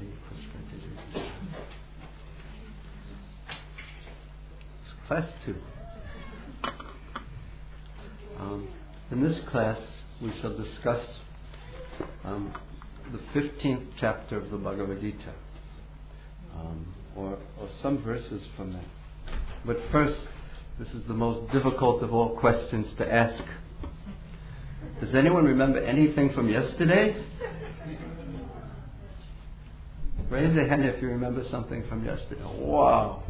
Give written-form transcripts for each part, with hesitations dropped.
Class 2. In this class, we shall discuss the 15th chapter of the Bhagavad Gita, or some verses from that. But first, this is the most difficult of all questions to ask. Does anyone remember anything from yesterday? Raise your hand if you remember something from yesterday. Wow.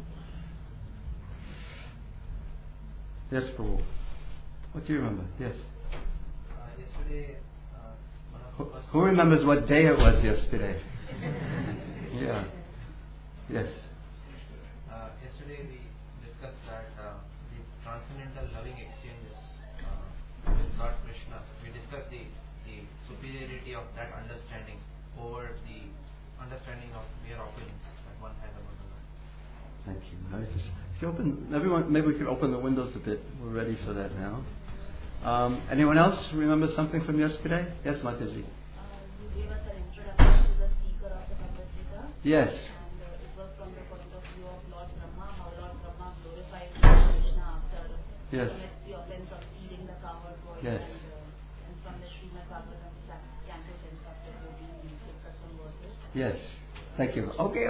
Yes, Prabhu. What do you remember? Yes. Yesterday, who remembers what day it was yesterday? Yeah. Yes. Yesterday we discussed that the transcendental loving exchanges with Lord Krishna. We discussed the superiority of that understanding over the understanding of mere opinions that one has about the Lord. Thank you. If you open, everyone, maybe we could open the windows a bit. We're ready for that now. Anyone else remember something from yesterday? Yes, Mataji. You gave us an introduction to the speaker of the Bhagavad Gita. Yes. And it was from the point of view of Lord Brahma, how Lord Brahma glorified Krishna after Yes. the offense of stealing the cowherd boy. Yes. And from the Srimad Bhagavatam, Canto 10, chapter 14, we took some verses. Yes. Thank you. Okay.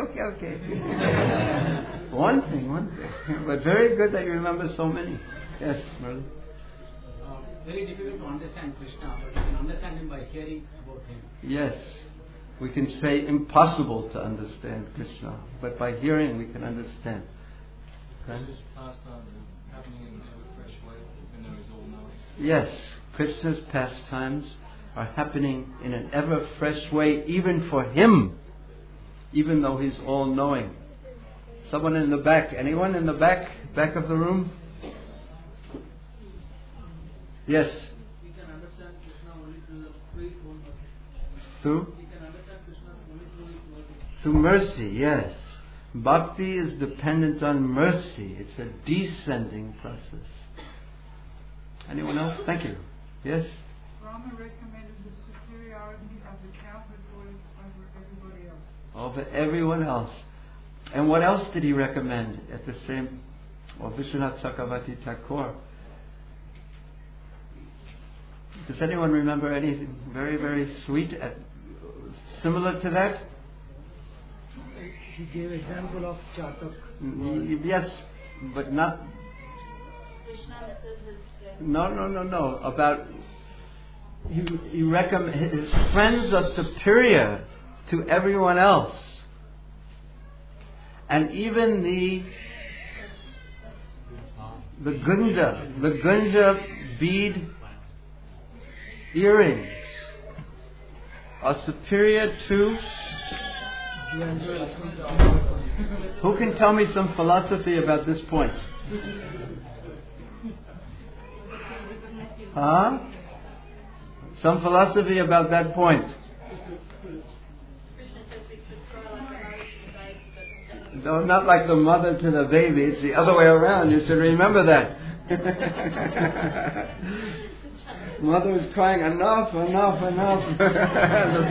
One thing. But very good that you remember so many. Yes, Murli. Very difficult to understand Krishna, but you can understand him by hearing about him. Yes. We can say impossible to understand Krishna, but by hearing we can understand. Krishna's pastime happening in a fresh way, even though he's all knowing. Yes. Krishna's pastimes are happening in an ever fresh way, even for him, even though he's all knowing. Someone in the back. Anyone in the back of the room? Yes. We can understand Krishna only through the free soul mercy. Through? We can understand Krishna only through his mercy. Through mercy, yes. Bhakti is dependent on mercy. It's a descending process. Anyone else? Thank you. Yes? Rama recommended the superiority of the cowherd boys over everybody else. Over everyone else. And what else did he recommend at the same? Or Vishwanath Chakravarti Thakur. Does anyone remember anything very, very sweet, similar to that? He gave example of Chatak. Yes, but not. Krishna misses his friend. No. About he recommend his friends are superior to everyone else, and even the Gunja bead earrings are superior to. Who can tell me some philosophy about this point? Huh? Some philosophy about that point. No, not like the mother to the baby. It's the other way around. You should remember that. Mother is crying, enough. The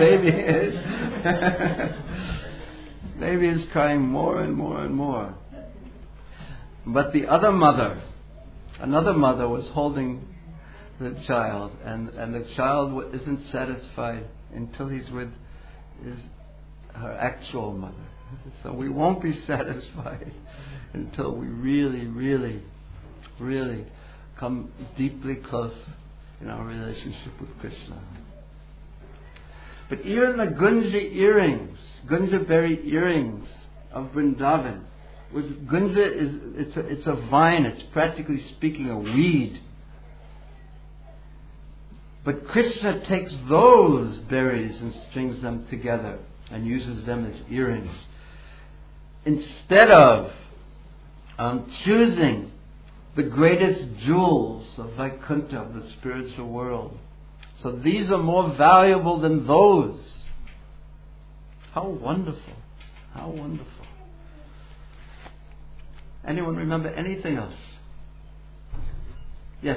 baby is crying more and more. But the other mother, another mother was holding the child, and the child isn't satisfied until he's with her actual mother. So we won't be satisfied until we really come deeply close in our relationship with Krishna. But even the Gunja berry earrings of Vrindavan, with Gunja it's a vine, it's practically speaking a weed. But Krishna takes those berries and strings them together and uses them as earrings. Instead of choosing the greatest jewels of Vaikuntha, of the spiritual world. So these are more valuable than those. How wonderful. How wonderful. Anyone remember anything else? Yes.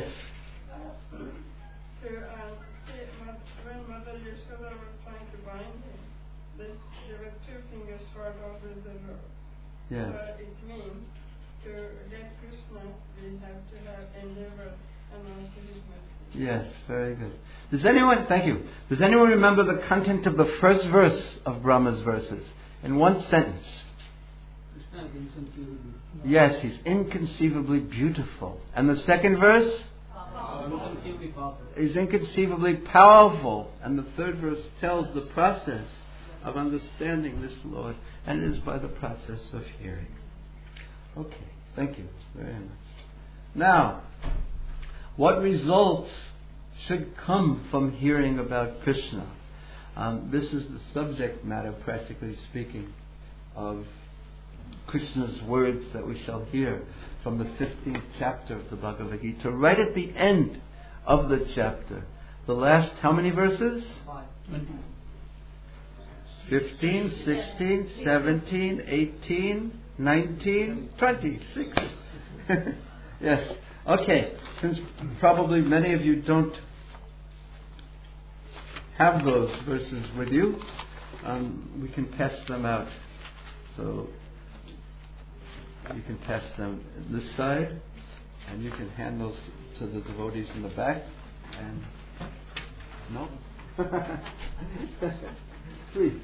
When Mother Yashoda was trying to bind him, this Shiva others and her. Yes. It means to get Krishna, we have to have endeavor and also his mercy. Yes, very good. Does anyone, thank you, does anyone remember the content of the first verse of Brahma's verses? In one sentence. Krishna is inconceivably. Yes, he's inconceivably beautiful. And the second verse? Inconceivably powerful. He's inconceivably powerful. And the third verse tells the process of understanding this Lord. And it is by the process of hearing. Okay, thank you very much. Now, what results should come from hearing about Krishna? This is the subject matter, practically speaking, of Krishna's words that we shall hear from the 15th chapter of the Bhagavad Gita, right at the end of the chapter. The last, how many verses? 15, 16, 17, 18, 19, 26. Yes. Okay. Since probably many of you don't have those verses with you, we can pass them out. So you can pass them this side, and you can hand those to the devotees in the back. And no, please.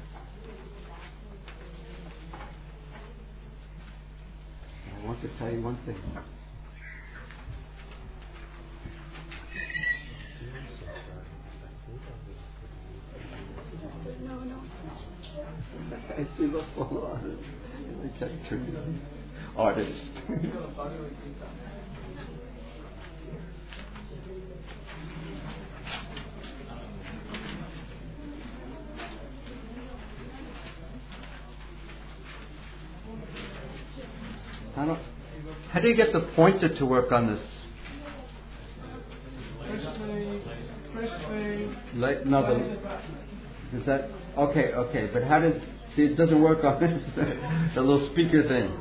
I want to tell you one thing. I see the full artist. I check artist. How do you get the pointer to work on this? Is that okay? But how does it doesn't work on this? The little speaker thing.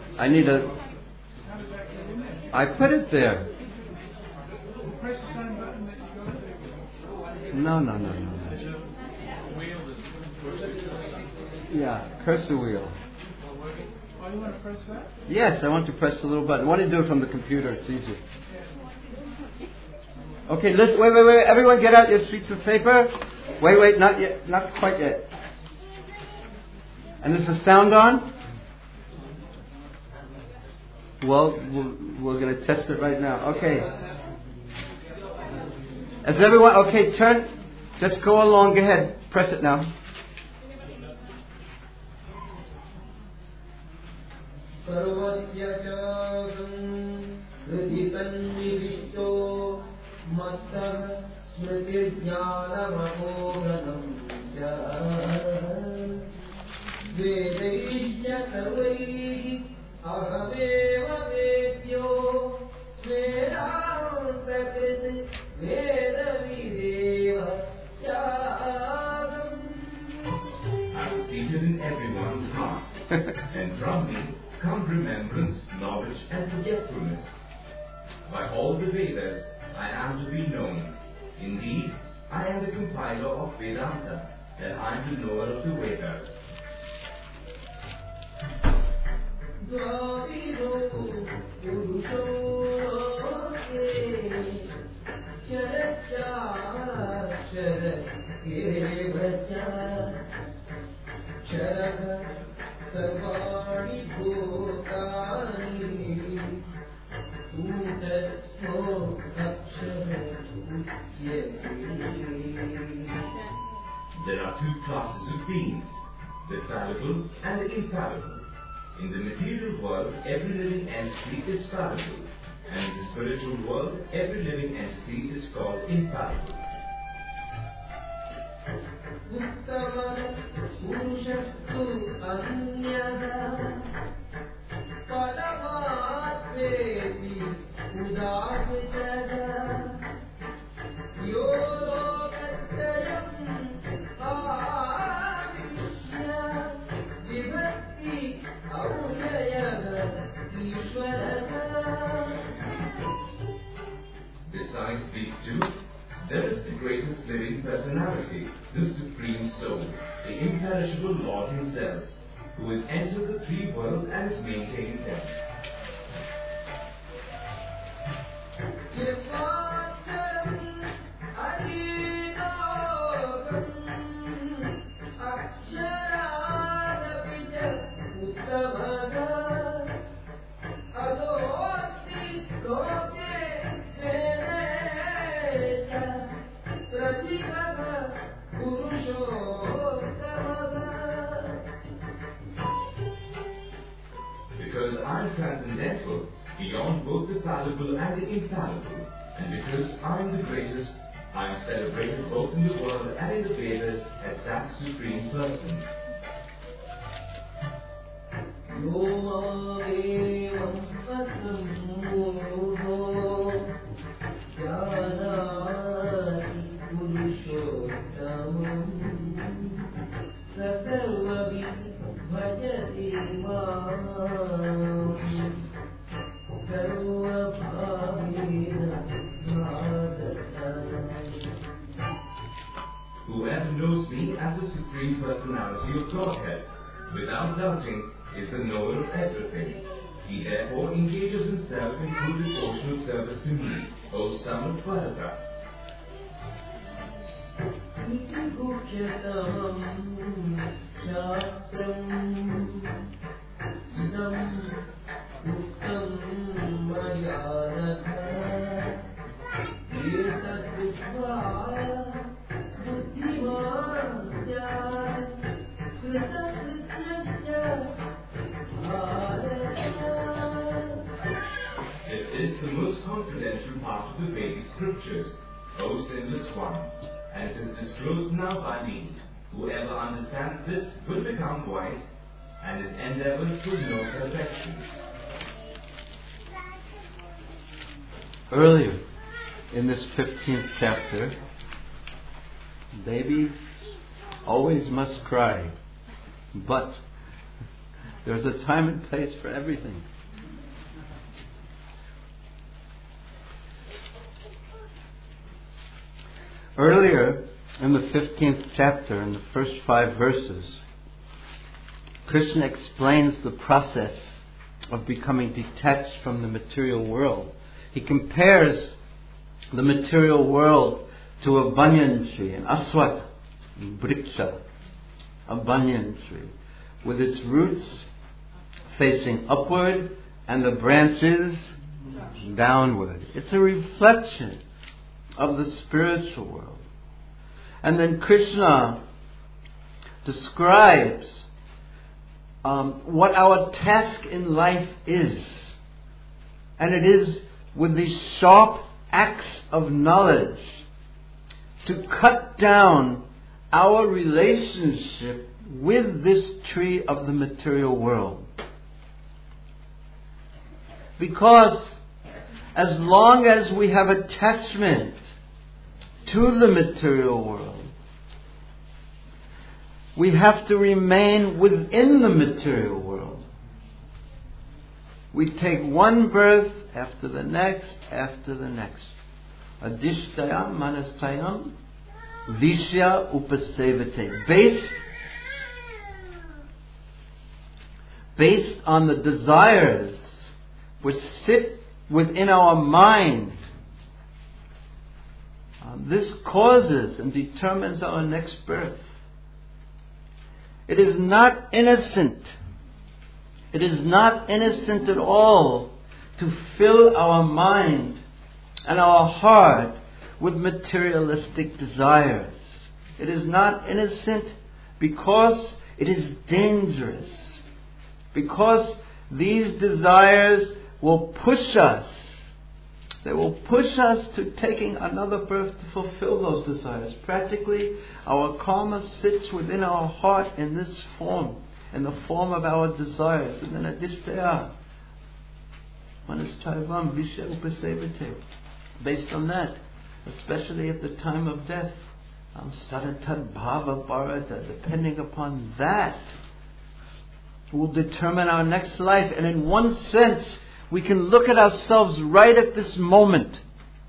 I put it there. Press the same button that you got there. No. Yeah, cursor wheel. Oh, you want to press that? Yes, I want to press the little button. Why don't you do it from the computer? It's easier. Okay, listen, wait. Everyone get out your sheets of paper. Wait, not yet. Not quite yet. And is the sound on? Well, we're going to test it right now. Okay. Is everyone... Okay, turn... Just go along. Go ahead. Press it now. I'm seated in everyone's heart, and from me come remembrance, knowledge, and forgetfulness. By all the Vedas, I am to be known. Indeed, I am the compiler of Vedanta, and I am the knower of the Vedas. There are two classes of beings, the fallible and the infallible. In the material world, every living entity is fallible, and in the spiritual world, every living entity is called infallible. Besides these two, there is the greatest living personality, the Supreme Soul, the imperishable Lord Himself, who has entered the three worlds and is maintaining them. Because I am transcendental, beyond both the fallible and the infallible, and because I am the greatest, I am celebrated both in the world and in the Vedas as that Supreme Person. Whoever knows me as the Supreme Personality of Godhead, without doubting, is the knower of everything. He therefore engages himself in full devotional service to me, O son of Bharata. This is the most confidential part of the Vedic scriptures, O sinless one, and it is disclosed now by me. Whoever understands this will become wise, and his endeavors will know perfection. Earlier in this 15th chapter, babies always must cry, but there's a time and place for everything. Earlier in the 15th chapter, in the first 5 verses, Krishna explains the process of becoming detached from the material world. He compares the material world to a banyan tree, an aswat vriksha, a banyan tree, with its roots facing upward and the branches downward. It's a reflection of the spiritual world. And then Krishna describes what our task in life is. And it is with these sharp axe of knowledge to cut down our relationship with this tree of the material world. Because as long as we have attachment to the material world, we have to remain within the material world. We take one birth after the next, after the next. Adishtayam manastayam vishya upasevate. Based on the desires which sit within our mind, this causes and determines our next birth. It is not innocent. It is not innocent at all to fill our mind and our heart with materialistic desires. It is not innocent because it is dangerous. Because these desires will push us. They will push us to taking another birth to fulfill those desires. Practically, our karma sits within our heart in this form, in the form of our desires. And then adishtaya, manastaivam vishya upasevate. Based on that, especially at the time of death, saratad bhava bharata, depending upon that, will determine our next life. And in one sense, we can look at ourselves right at this moment,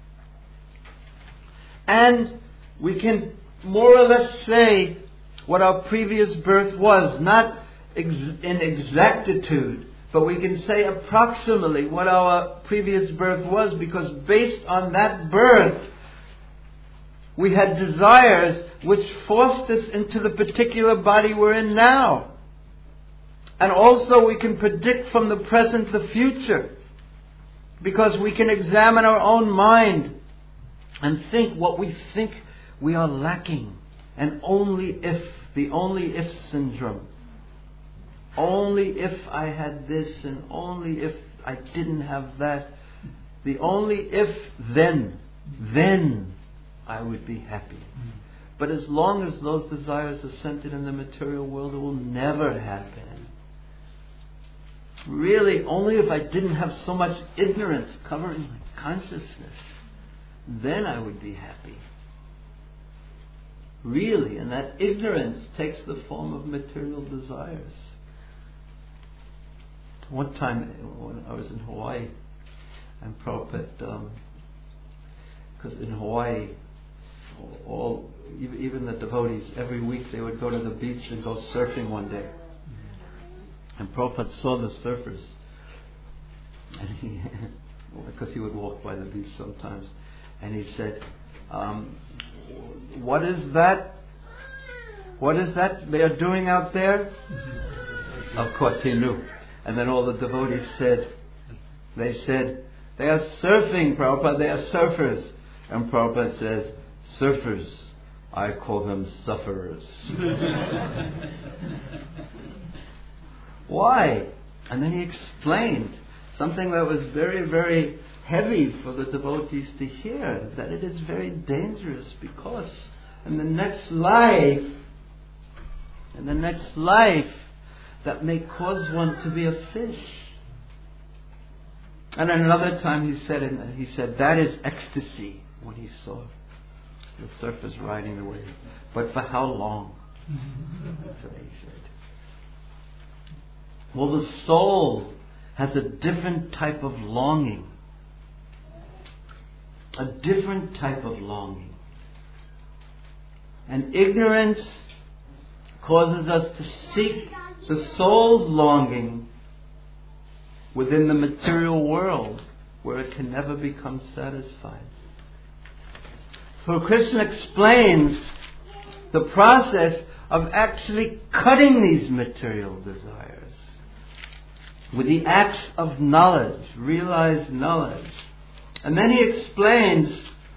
and we can more or less say what our previous birth was, not in exactitude, but we can say approximately what our previous birth was, because based on that birth, we had desires which forced us into the particular body we're in now. And also we can predict from the present the future, because we can examine our own mind and think what we think we are lacking. And the only if syndrome. Only if I had this, and only if I didn't have that. The only if then I would be happy. But as long as those desires are centered in the material world, it will never happen. Really, only if I didn't have so much ignorance covering my consciousness, then I would be happy. Really, and that ignorance takes the form of material desires. One time when I was in Hawaii, and Prabhupada, because in Hawaii, even the devotees, every week they would go to the beach and go surfing one day. And Prabhupada saw the surfers, and because he would walk by the beach sometimes, and he said, what is that? What is that they are doing out there? Of course he knew. And then all the devotees said, they are surfing, Prabhupada, they are surfers. And Prabhupada says, surfers, I call them sufferers. Why? And then he explained something that was very, very heavy for the devotees to hear, that it is very dangerous, because in the next life, that may cause one to be a fish. And another time he said that is ecstasy, when he saw the surfers riding the wave. But for how long? That's what he said. Well, the soul has a different type of longing. A different type of longing. And ignorance causes us to seek the soul's longing within the material world, where it can never become satisfied. So Krishna explains the process of actually cutting these material desires with the acts of knowledge, realized knowledge. And then he explains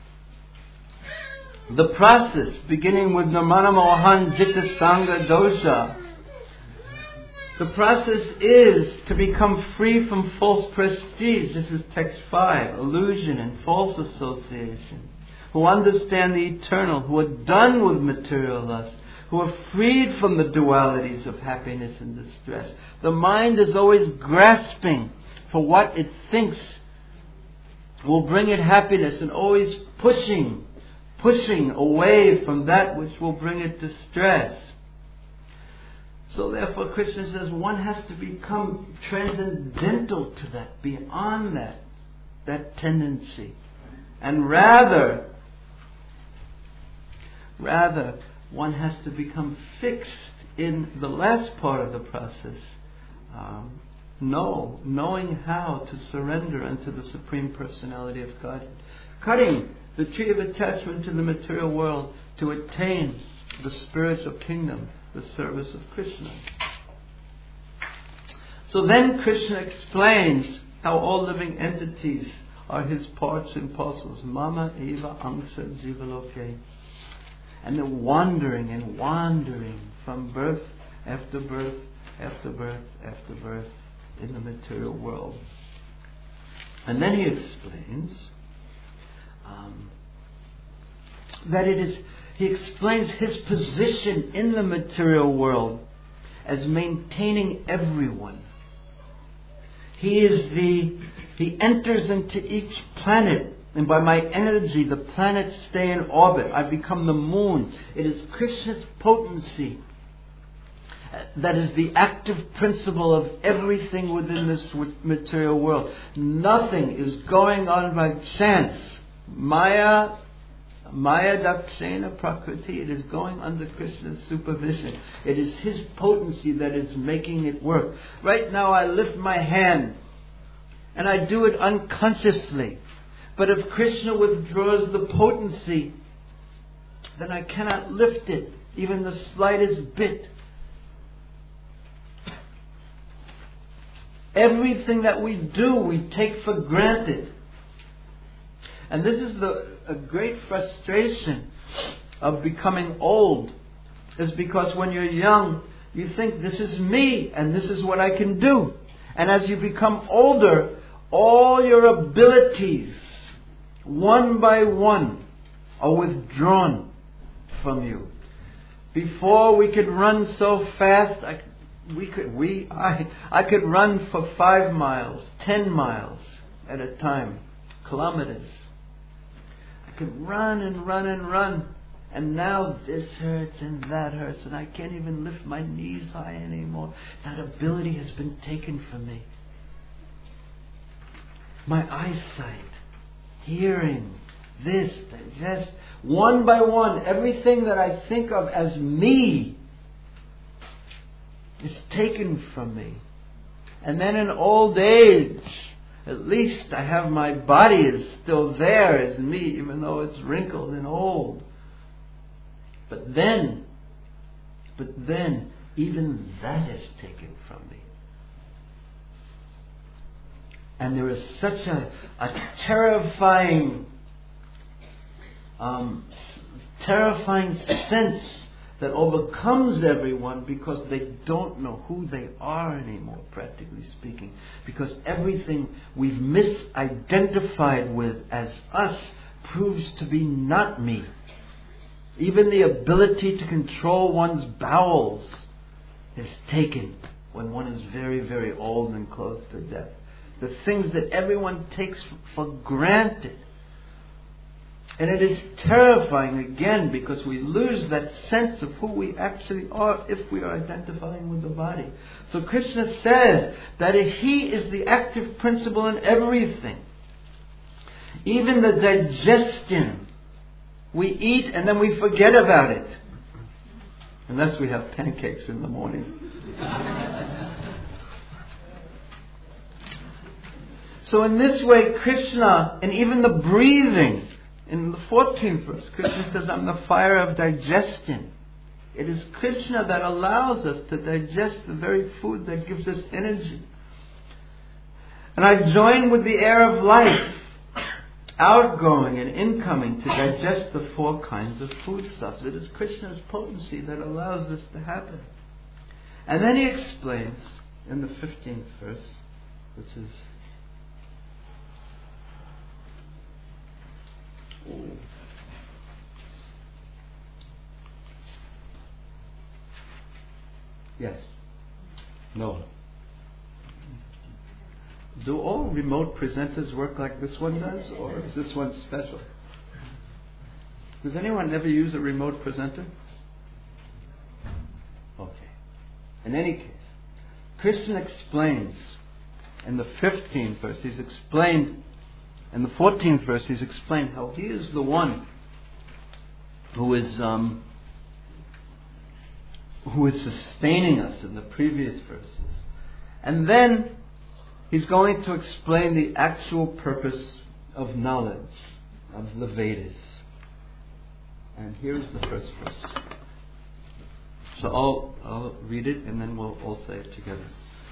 the process, beginning with Nirmana Mohan Jitta Sangha Dosha. The process is to become free from false prestige. This is text 5. Illusion and false association. Who understand the eternal, who are done with material lust, who are freed from the dualities of happiness and distress. The mind is always grasping for what it thinks will bring it happiness, and always pushing away from that which will bring it distress. So therefore Krishna says one has to become transcendental to that, beyond that tendency. And rather one has to become fixed in the last part of the process. Knowing how to surrender unto the Supreme Personality of Godhead. Cutting the tree of attachment to the material world to attain the spiritual kingdom, the service of Krishna. So then Krishna explains how all living entities are his parts and parcels. Mama eva angsa jivaloke. And they're wandering from birth after birth after birth after birth in the material world. And then he explains he explains his position in the material world as maintaining everyone. He enters into each planet, and by my energy the planets stay in orbit. I become the moon. It is Krishna's potency that is the active principle of everything within this material world. Nothing is going on by chance. Maya, Maya Dakshena Prakriti. It is going under Krishna's supervision. It is His potency that is making it work. Right now I lift my hand and I do it unconsciously. But if Krishna withdraws the potency, then I cannot lift it, even the slightest bit. Everything that we do, we take for granted. And this is a great frustration of becoming old. Is because when you're young, you think this is me and this is what I can do. And as you become older, all your abilities, one by one, are withdrawn from you. Before we could run so fast, I could run for 5 miles, 10 miles at a time, kilometers. I could run and run and run. And now this hurts and that hurts and I can't even lift my knees high anymore. That ability has been taken from me. My eyesight, hearing, this, digest, one by one, everything that I think of as me is taken from me. And then in old age, at least I have my body is still there as me, even though it's wrinkled and old. But then, even that is taken from me. And there is such a terrifying sense that overcomes everyone because they don't know who they are anymore, practically speaking. Because everything we've misidentified with as us proves to be not me. Even the ability to control one's bowels is taken when one is very, very old and close to death. The things that everyone takes for granted. And it is terrifying again because we lose that sense of who we actually are if we are identifying with the body. So Krishna says that He is the active principle in everything. Even the digestion. We eat and then we forget about it. Unless we have pancakes in the morning. So in this way, Krishna, and even the breathing, in the 14th verse, Krishna says, I'm the fire of digestion. It is Krishna that allows us to digest the very food that gives us energy. And I join with the air of life, outgoing and incoming, to digest the 4 kinds of foodstuffs. It is Krishna's potency that allows this to happen. And then he explains in the 15th verse, which is yes. No. Do all remote presenters work like this one does, or is this one special? Does anyone ever use a remote presenter? Okay. In any case, Krishna explains in the 15th verse, he's explained, in the 14th verse, he's explained how He is the one who is sustaining us in the previous verses. And then he's going to explain the actual purpose of knowledge of the Vedas. And here's the first verse. So I'll read it and then we'll all say it together.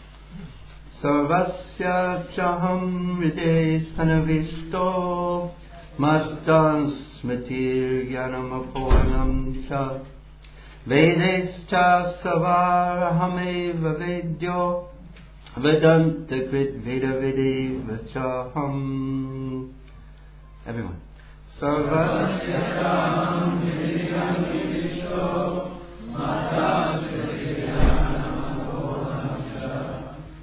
Sarvasya chaham ride sanavisto mattan smitir jnanam apornam cha vedescha savarahameva vedyo vedanta krit veda vedeva chaham. Everyone. Sarvasya chaham ride sanavisto mattan smitir jnanam apornam cha.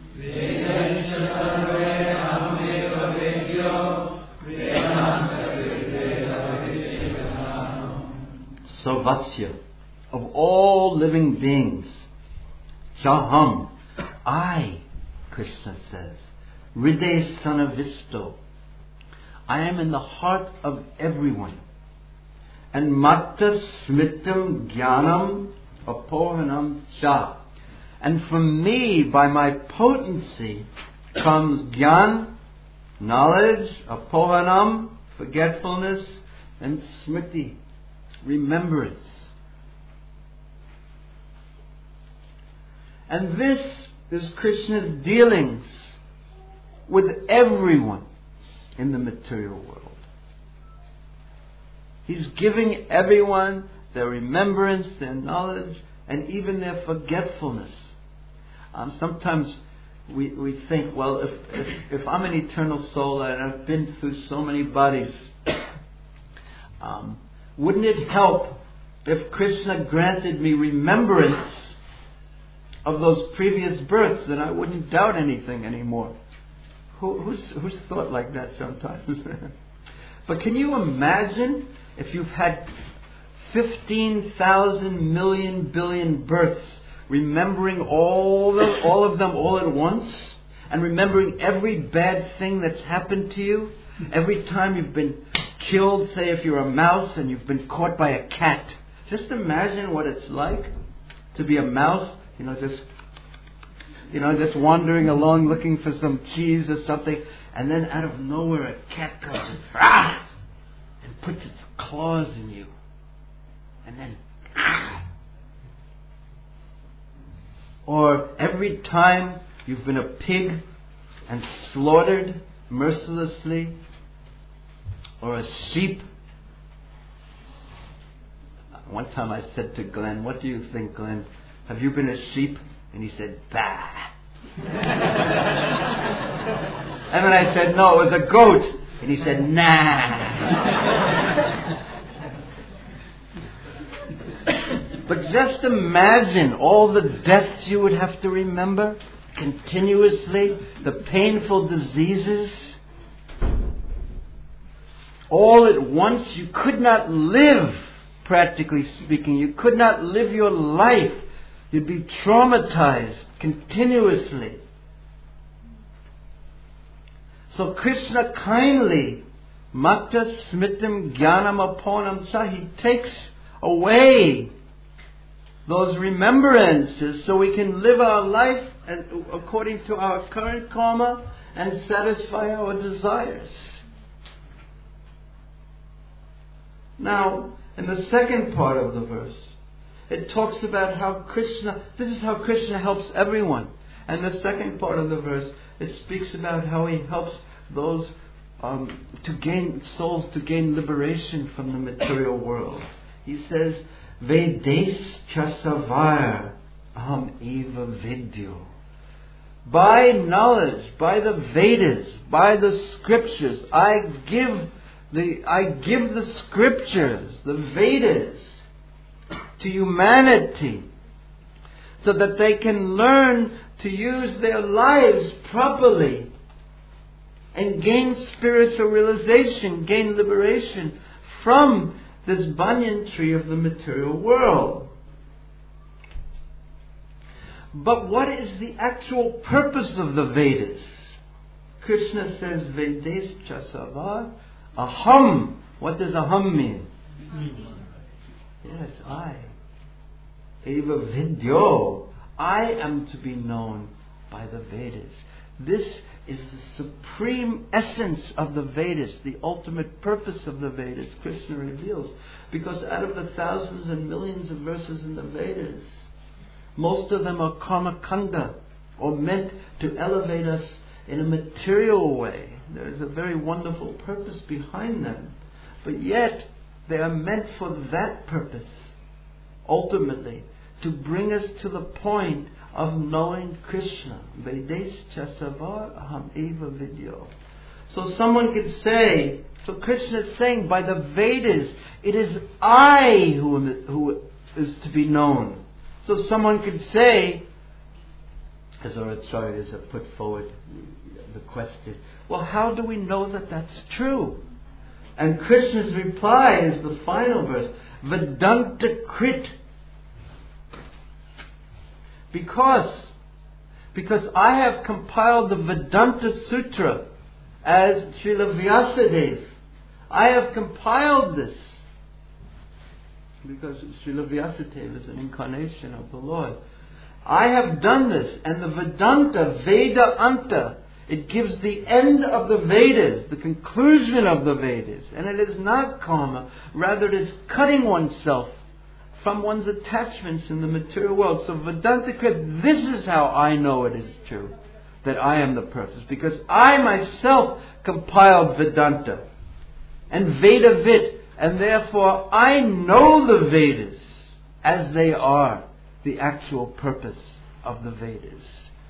Sarvasya, of all living beings, Chaham, I, Krishna says, Hriday Sanavisto, I am in the heart of everyone. and matta smitam jnanam apohanam cha. And from me, by my potency, comes jnana, knowledge, apohanam, forgetfulness, and smriti, remembrance. And this is Krishna's dealings with everyone in the material world. He's giving everyone their remembrance, their knowledge, and even their forgetfulness. Sometimes we think, well, if I'm an eternal soul and I've been through so many bodies, wouldn't it help if Krishna granted me remembrance of those previous births, then I wouldn't doubt anything anymore? Who's thought like that sometimes? But can you imagine if you've had 15,000 million billion births, remembering all of them all at once, and remembering every bad thing that's happened to you, every time you've been killed, say if you're a mouse and you've been caught by a cat. Just imagine what it's like to be a mouse, just wandering along looking for some cheese or something, and then out of nowhere a cat comes and puts its claws in you. And then Or every time you've been a pig and slaughtered mercilessly, or a sheep. One time I said to Glenn, "What do you think, Glenn? Have you been a sheep?" And he said, "Bah." And then I said, "No, it was a goat." And he said, "Nah." But just imagine all the deaths you would have to remember continuously, the painful diseases. All at once, you could not live, practically speaking. You could not live your life. You'd be traumatized continuously. So Krishna kindly, Matta Smitam Jnanam Aponam Sa, He takes away those remembrances so we can live our life according to our current karma and satisfy our desires. Now, in the second part of the verse, it talks about how this is how Krishna helps everyone. And the second part of the verse, it speaks about how He helps those souls to gain liberation from the material world. He says, Vedes chasavar aham eva vidyo. By knowledge, by the Vedas, by the scriptures, I give the scriptures, the Vedas, to humanity so that they can learn to use their lives properly and gain spiritual realization, gain liberation from this banyan tree of the material world. But what is the actual purpose of the Vedas? Krishna says, Vedes chasavar aham. What does aham mean? Yes, I. Eva vidyo. I am to be known by the Vedas. This is the supreme essence of the Vedas, the ultimate purpose of the Vedas, Krishna reveals. Because out of the thousands and millions of verses in the Vedas, most of them are karma kanda, or meant to elevate us in a material way. There is a very wonderful purpose behind them. But yet, they are meant for that purpose, ultimately, to bring us to the point of knowing Krishna. Vedes chasavar aham eva vidyo. So someone could say, so Krishna is saying by the Vedas, it is I who is to be known. So someone could say, as Acharyas have put forward the question, well, how do we know that that's true? And Krishna's reply is the final verse, Vedanta Krit. Because I have compiled the Vedanta Sutra as Srila Vyasadeva. I have compiled this because Srila Vyasadeva is an incarnation of the Lord. I have done this, and the Vedanta, Veda Anta, it gives the end of the Vedas, the conclusion of the Vedas. And it is not karma, rather it is cutting oneself from one's attachments in the material world. So Vedanta Krita, this is how I know it is true, that I am the purpose. Because I myself compiled Vedanta and Veda Vit, and therefore I know the Vedas as they are, the actual purpose of the Vedas.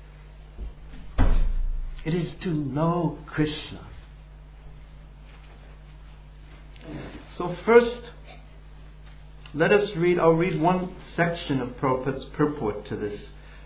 It is to know Krishna. So first, let us read. I'll read one section of Prabhupada's purport to this.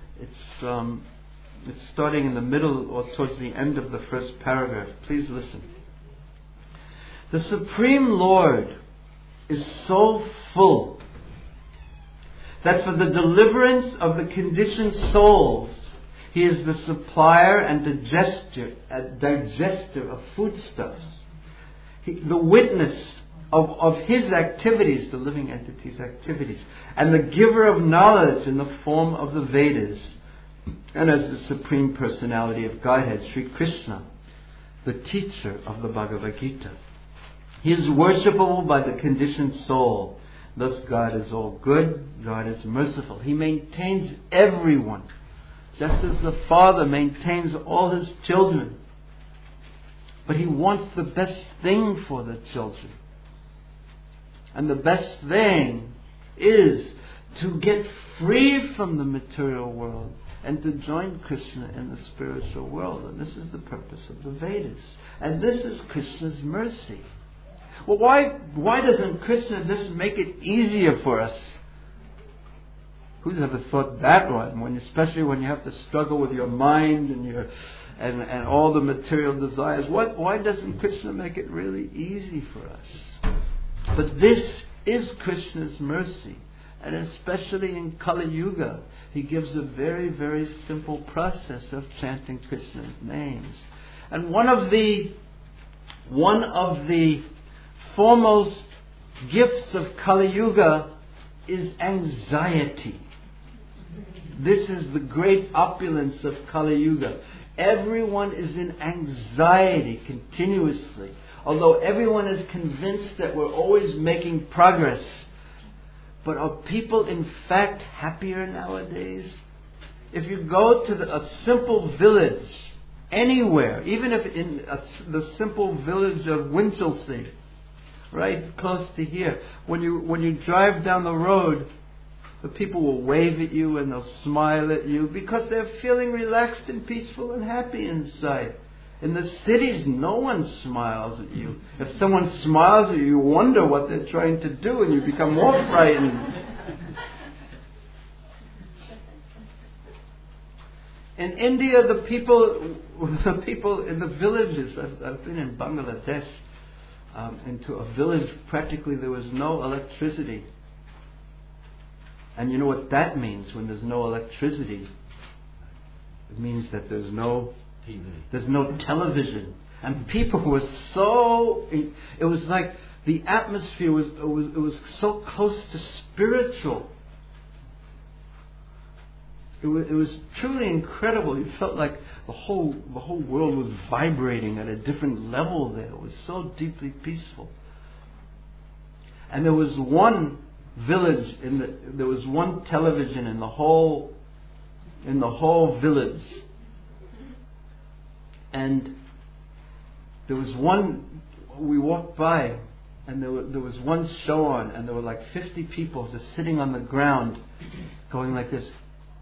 It's starting in the middle or towards the end of the first paragraph. Please listen. The Supreme Lord is so full that for the deliverance of the conditioned souls, He is the supplier and digester of foodstuffs. The witness of His activities, the living entity's activities, and the giver of knowledge in the form of the Vedas, and as the Supreme Personality of Godhead, Sri Krishna, the teacher of the Bhagavad Gita. He is worshipable by the conditioned soul. Thus God is all good, God is merciful. He maintains everyone, just as the Father maintains all His children. But He wants the best thing for the children. And the best thing is to get free from the material world and to join Krishna in the spiritual world. And this is the purpose of the Vedas. And this is Krishna's mercy. Well, why doesn't Krishna just make it easier for us? Who's ever thought that one? Especially when you have to struggle with your mind and all the material desires. Why doesn't Krishna make it really easy for us? But this is Krishna's mercy. And especially in Kali Yuga, He gives a very, very simple process of chanting Krishna's names. And one of the foremost gifts of Kali Yuga is anxiety. This is the great opulence of Kali Yuga. Everyone is in anxiety continuously. Although everyone is convinced that we're always making progress. But are people in fact happier nowadays? If you go to a simple village anywhere, even if in the simple village of Winchelsea, right close to here, when you drive down the road, the people will wave at you and they'll smile at you because they're feeling relaxed and peaceful and happy inside. In the cities, no one smiles at you. If someone smiles at you, you wonder what they're trying to do and you become more frightened. In India, the people in the villages, I've been in Bangladesh, into a village, practically there was no electricity. And you know what that means when there's no electricity? It means that there's no television. And people were so... It was like the atmosphere was so close to spiritual. It was truly incredible. You felt like the whole world was vibrating at a different level there. It was so deeply peaceful. And there was one village there was one television in the whole village. And there was one, we walked by and there was one show on and there were like 50 people just sitting on the ground going like this.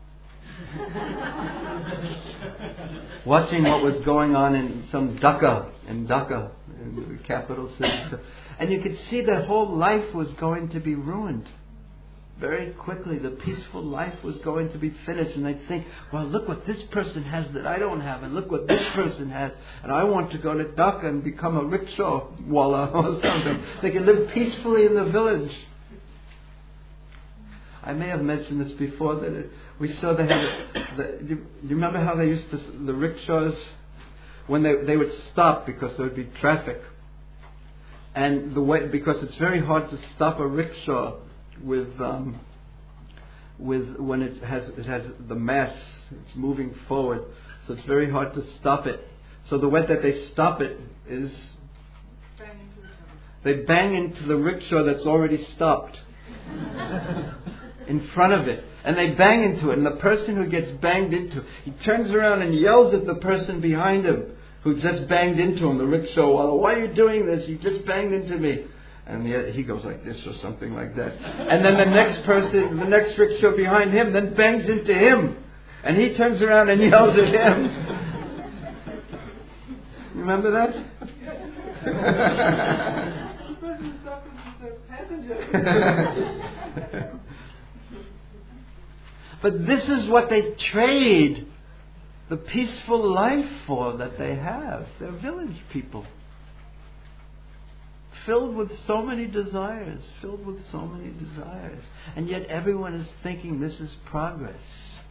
Watching what was going on in some Dhaka, in the capital city. And you could see that whole life was going to be ruined. Very quickly, the peaceful life was going to be finished. And they'd think, well, look what this person has that I don't have. And look what this person has. And I want to go to Dhaka and become a rickshaw walla or something. They could live peacefully in the village. I may have mentioned this before, that we saw they had... do you remember how they used to... The rickshaws, when they would stop because there would be traffic. And because it's very hard to stop a rickshaw when it has the mass, it's moving forward, so it's very hard to stop it. So the way that they stop it is they bang into the rickshaw that's already stopped in front of it, and they bang into it, and the person who gets banged into, he turns around and yells at the person behind him who just banged into him, the rickshaw. Well, why are you doing this? You just banged into me. And he goes like this or something like that. And then the next person, the next rickshaw behind him, then bangs into him. And he turns around and yells at him. Remember that? But this is what they trade the peaceful life for that they have. They're village people. Filled with so many desires. And yet everyone is thinking this is progress.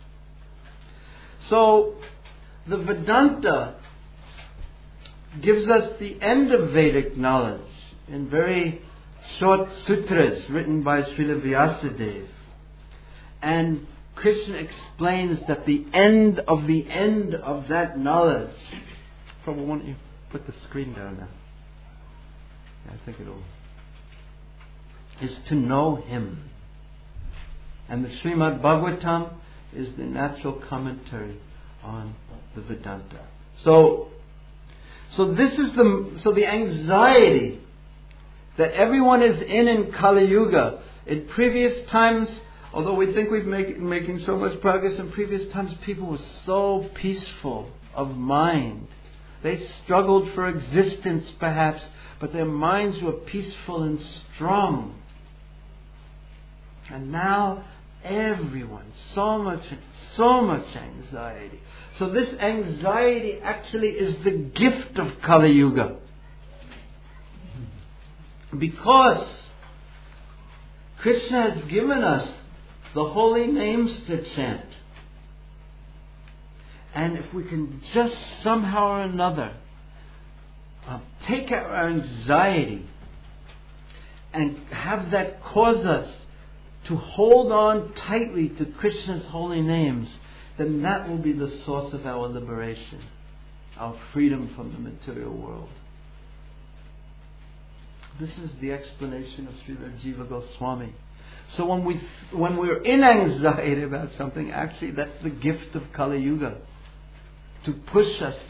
So, the Vedanta gives us the end of Vedic knowledge in very short sutras written by Srila Vyasadeva. And Krishna explains that the end of that knowledge. Probably why don't you put the screen down now? I think is to know Him. And the Srimad Bhagavatam is the natural commentary on the Vedanta. So this is the anxiety that everyone is in Kali Yuga. In previous times, although we think we've making so much progress, in previous times people were so peaceful of mind. They struggled for existence perhaps, but their minds were peaceful and strong. And now everyone, so much anxiety. So this anxiety actually is the gift of Kali Yuga. Because Krishna has given us the holy names to chant. And if we can just somehow or another take our anxiety and have that cause us to hold on tightly to Krishna's holy names, then that will be the source of our liberation, our freedom from the material world. This is the explanation of Srila Jiva Goswami. So when we're in anxiety about something, actually that's the gift of Kali Yuga. To push us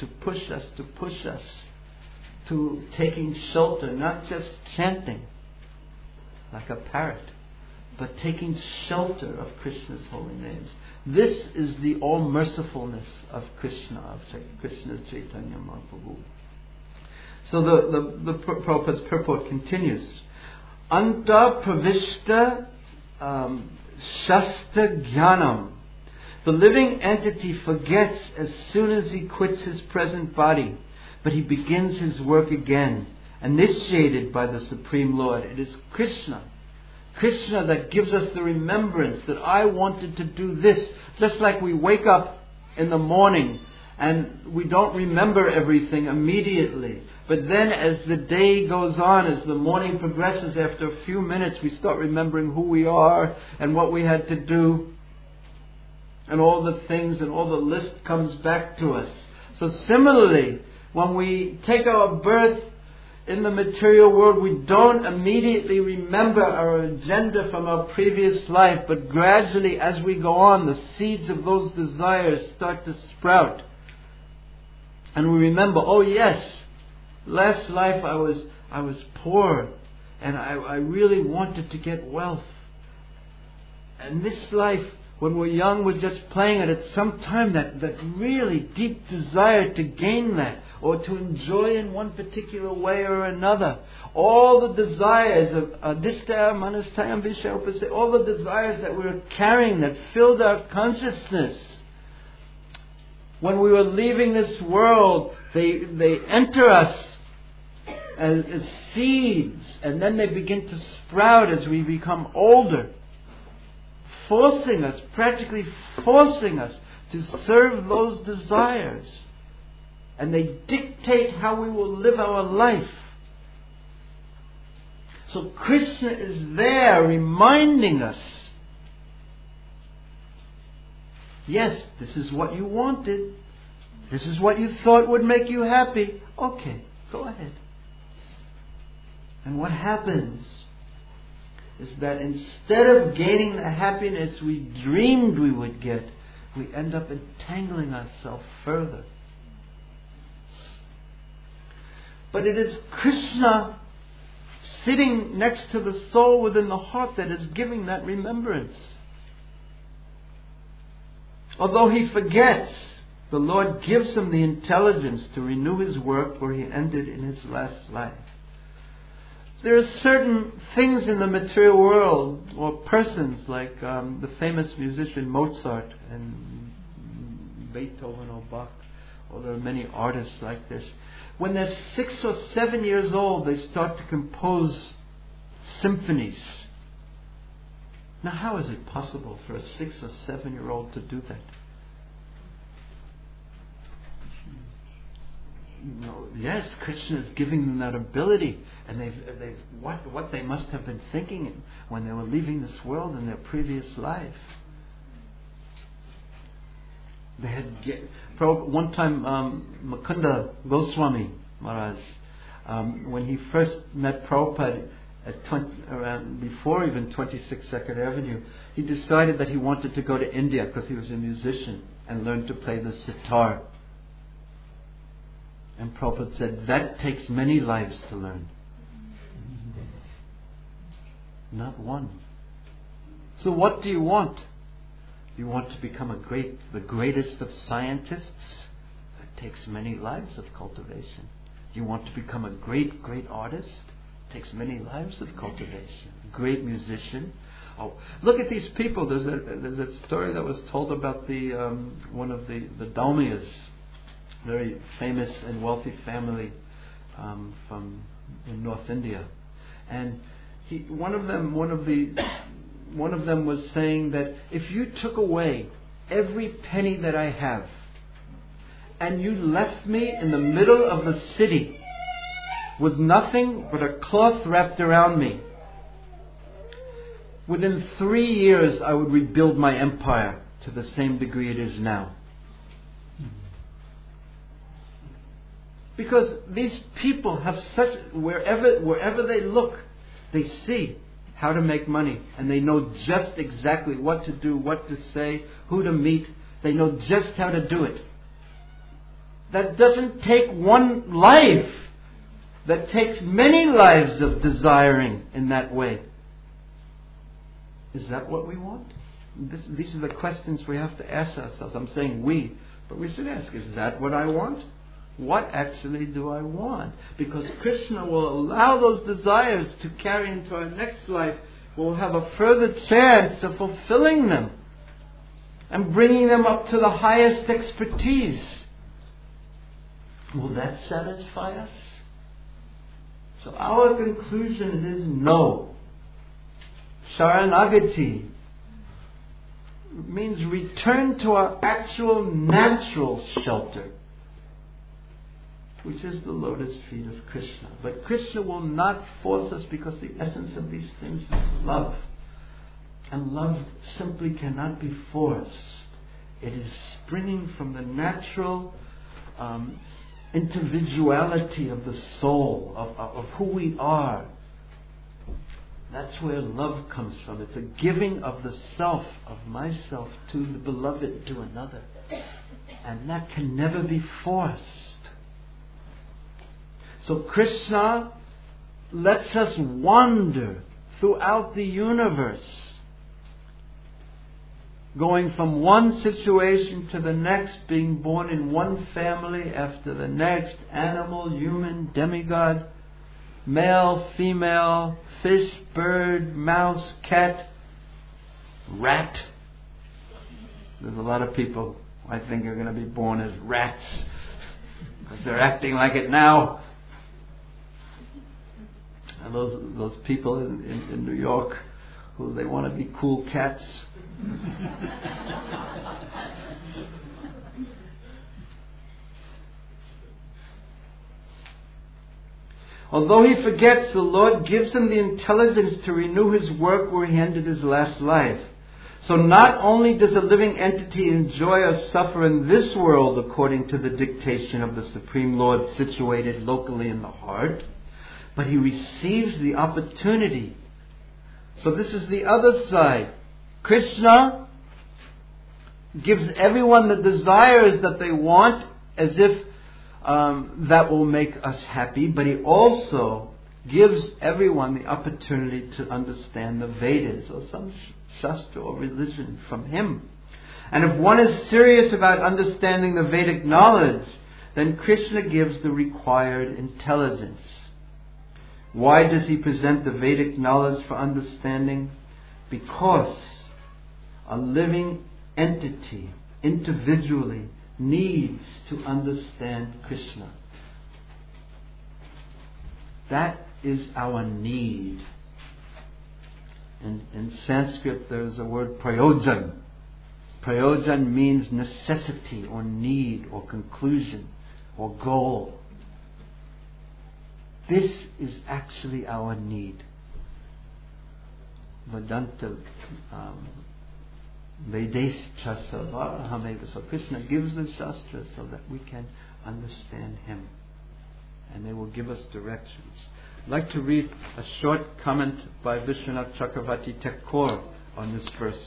to taking shelter, not just chanting like a parrot, but taking shelter of Krishna's holy names. This is the all-mercifulness of Krishna, of Krishna Chaitanya Mahaprabhu. So the Prabhupada's purport continues. Anta pravishta shasta jnanam. The living entity forgets as soon as he quits his present body, but he begins his work again, initiated by the Supreme Lord. It is Krishna that gives us the remembrance that I wanted to do this. Just like we wake up in the morning and we don't remember everything immediately. But then as the day goes on, as the morning progresses, after a few minutes we start remembering who we are and what we had to do. And all the things and all the list comes back to us. So similarly, when we take our birth in the material world, we don't immediately remember our agenda from our previous life, but gradually as we go on, the seeds of those desires start to sprout. And we remember, oh yes, last life I was poor and I really wanted to get wealth. And this life, when we're young, we're just playing at it. Sometime that really deep desire to gain that, or to enjoy in one particular way or another. All the desires of adhisthaya, manastayam, vishya, all the desires that we were carrying that filled our consciousness. When we were leaving this world, they enter us as seeds, and then they begin to sprout as we become older. Practically forcing us to serve those desires. And they dictate how we will live our life. So Krishna is there reminding us, yes, this is what you wanted. This is what you thought would make you happy. Okay, go ahead. And what happens is that instead of gaining the happiness we dreamed we would get, we end up entangling ourselves further. But it is Krishna sitting next to the soul within the heart that is giving that remembrance. Although he forgets, the Lord gives him the intelligence to renew his work where he ended in his last life. There are certain things in the material world, or persons like the famous musician Mozart and Beethoven or Bach, or there are many artists like this. When they're 6 or 7 years old, they start to compose symphonies. Now, how is it possible for a 6 or 7-year-old to do that? No, yes, Krishna is giving them that ability, and they've what they must have been thinking when they were leaving this world in their previous life. They had one time Mukunda Goswami Maharaj, when he first met Prabhupada around before even 26 Second Avenue, he decided that he wanted to go to India because he was a musician and learn to play the sitar. And Prabhupada said, that takes many lives to learn. Not one. So what do you want? You want to become the greatest of scientists? That takes many lives of cultivation. You want to become a great artist? It takes many lives of cultivation. Great musician. Oh, look at these people. There's a story that was told about one of the Dalmias, very famous and wealthy family from in North India, and one of them was saying that if you took away every penny that I have and you left me in the middle of the city with nothing but a cloth wrapped around me, within 3 years I would rebuild my empire to the same degree it is now. Because these people have such, wherever they look, they see how to make money. And they know just exactly what to do, what to say, who to meet. They know just how to do it. That doesn't take one life. That takes many lives of desiring in that way. Is that what we want? These are the questions we have to ask ourselves. I'm saying we, but we should ask, is that what I want? What actually do I want? Because Krishna will allow those desires to carry into our next life. We'll have a further chance of fulfilling them and bringing them up to the highest expertise. Will that satisfy us? So our conclusion is no. Sharanagati means return to our actual natural shelter, which is the lotus feet of Krishna. But Krishna will not force us, because the essence of these things is love. And love simply cannot be forced. It is springing from the natural individuality of the soul, of who we are. That's where love comes from. It's a giving of the self, of myself, to the beloved, to another. And that can never be forced. So Krishna lets us wander throughout the universe, going from one situation to the next, being born in one family after the next, animal, human, demigod, male, female, fish, bird, mouse, cat, rat. There's a lot of people I think are going to be born as rats because they're acting like it now. And those people in New York who they want to be cool cats. Although he forgets, the Lord gives him the intelligence to renew his work where he ended his last life. So not only does a living entity enjoy or suffer in this world according to the dictation of the Supreme Lord situated locally in the heart, but he receives the opportunity. So this is the other side. Krishna gives everyone the desires that they want as if that will make us happy, but he also gives everyone the opportunity to understand the Vedas or some Shastra or religion from him. And if one is serious about understanding the Vedic knowledge, then Krishna gives the required intelligence. Why does he present the Vedic knowledge for understanding? Because a living entity, individually, needs to understand Krishna. That is our need. In Sanskrit there is a word prayojan. Prayojan means necessity or need or conclusion or goal. This is actually our need. Vedanta Vedescha Savarahameva. So Krishna gives the Shastras so that we can understand him. And they will give us directions. I'd like to read a short comment by Vishwanath Chakravarti Thakur on this verse.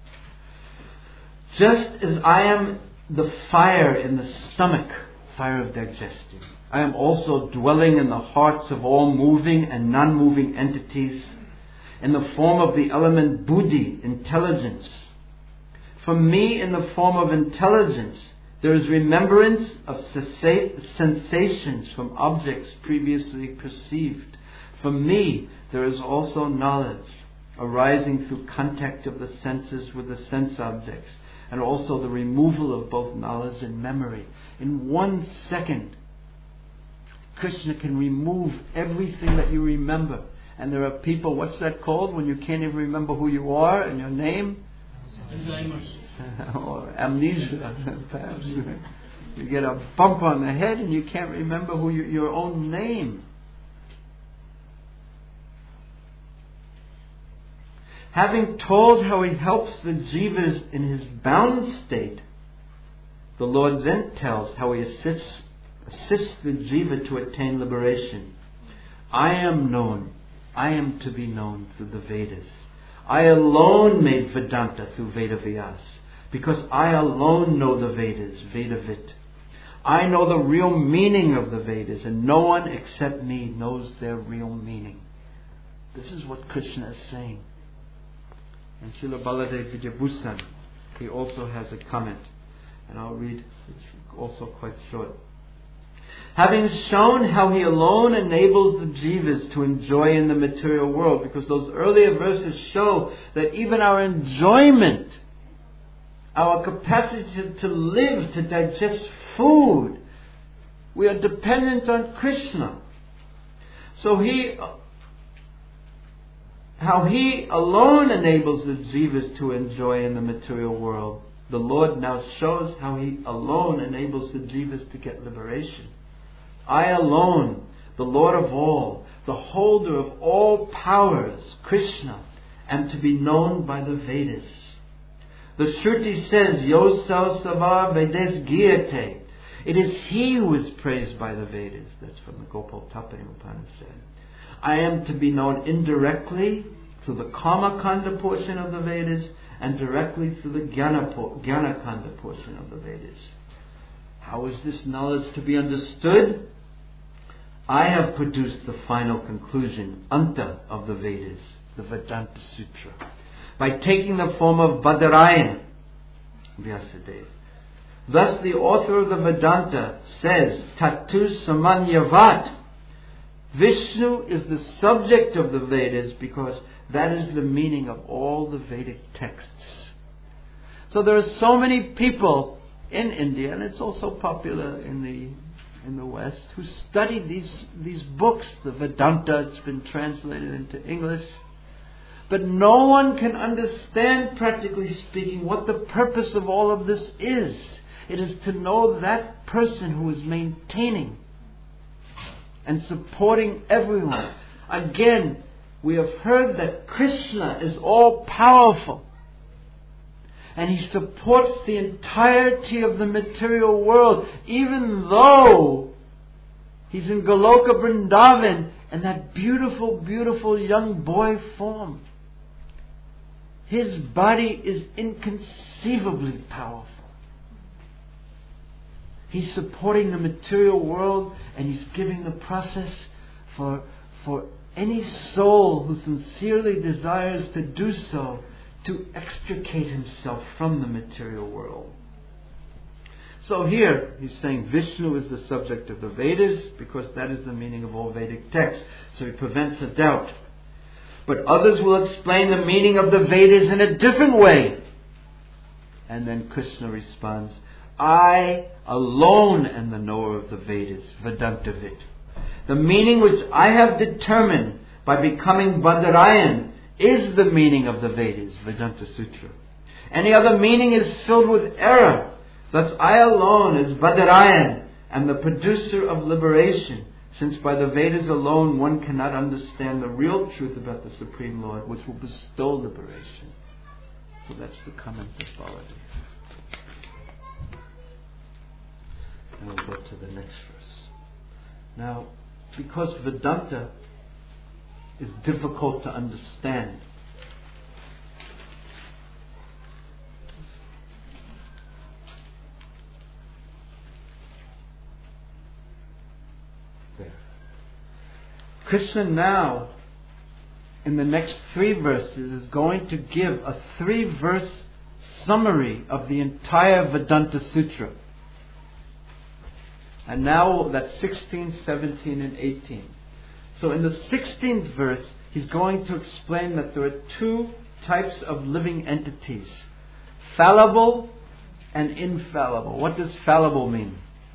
Just as I am the fire in the stomach, fire of digestion, I am also dwelling in the hearts of all moving and non-moving entities in the form of the element buddhi, intelligence. For me, in the form of intelligence, there is remembrance of sensations from objects previously perceived. For me, there is also knowledge arising through contact of the senses with the sense objects, and also the removal of both knowledge and memory. In 1 second, Krishna can remove everything that you remember. And there are people, what's that called when you can't even remember who you are and your name? Alzheimer's. Or amnesia, perhaps. You get a bump on the head and you can't remember your own name. Having told how he helps the jivas in his bound state, the Lord then tells how he assists the jiva to attain liberation. I am known. I am to be known through the Vedas. I alone made Vedanta through Vedavyas, because I alone know the Vedas, Vedavit. I know the real meaning of the Vedas, and no one except me knows their real meaning. This is what Krishna is saying. And Srila Baladev Vidyabhusan, he also has a comment, and I'll read, it's also quite short. Having shown how he alone enables the jivas to enjoy in the material world, because those earlier verses show that even our enjoyment, our capacity to live, to digest food, we are dependent on Krishna. So how he alone enables the jivas to enjoy in the material world, the Lord now shows how he alone enables the jivas to get liberation. I alone, the Lord of all, the holder of all powers, Krishna, am to be known by the Vedas. The Shruti says, Yosau Savar Vedes Giyate. It is he who is praised by the Vedas. That's from the Gopal Tapani Upanishad. I am to be known indirectly through the Kama Kanda portion of the Vedas and directly through the Jnana Kanda portion of the Vedas. How is this knowledge to be understood? I have produced the final conclusion, Anta of the Vedas, the Vedanta Sutra, by taking the form of Badarayana, Vyasadeva. Thus the author of the Vedanta says, Tatu Samanyavat. Vishnu is the subject of the Vedas because that is the meaning of all the Vedic texts. So there are so many people in India, and it's also popular in the West, who study these books, the Vedanta. It's been translated into English. But no one can understand, practically speaking, what the purpose of all of this is. It is to know that person who is maintaining and supporting everyone. Again, we have heard that Krishna is all powerful. And He supports the entirety of the material world, even though He's in Goloka Vrindavan and that beautiful, beautiful young boy form. His body is inconceivably powerful. He's supporting the material world, and He's giving the process for any soul who sincerely desires to do so, to extricate himself from the material world. So here, He's saying Vishnu is the subject of the Vedas, because that is the meaning of all Vedic texts. So He prevents a doubt. But others will explain the meaning of the Vedas in a different way. And then Krishna responds, I alone am the knower of the Vedas, Vedantavit. The meaning which I have determined by becoming Badarayan is the meaning of the Vedas, Vedanta Sutra. Any other meaning is filled with error. Thus I alone, as Badarayan, am the producer of liberation, since by the Vedas alone one cannot understand the real truth about the Supreme Lord, which will bestow liberation. So that's the comment that follows. Now we'll go to the next verse. Now, because Vedanta is difficult to understand, Krishna now, in the next 3 verses, is going to give a 3-verse summary of the entire Vedanta Sutra. And now that's 16, 17, and 18. So in the 16th verse, He's going to explain that there are 2 types of living entities: fallible and infallible. What does fallible mean?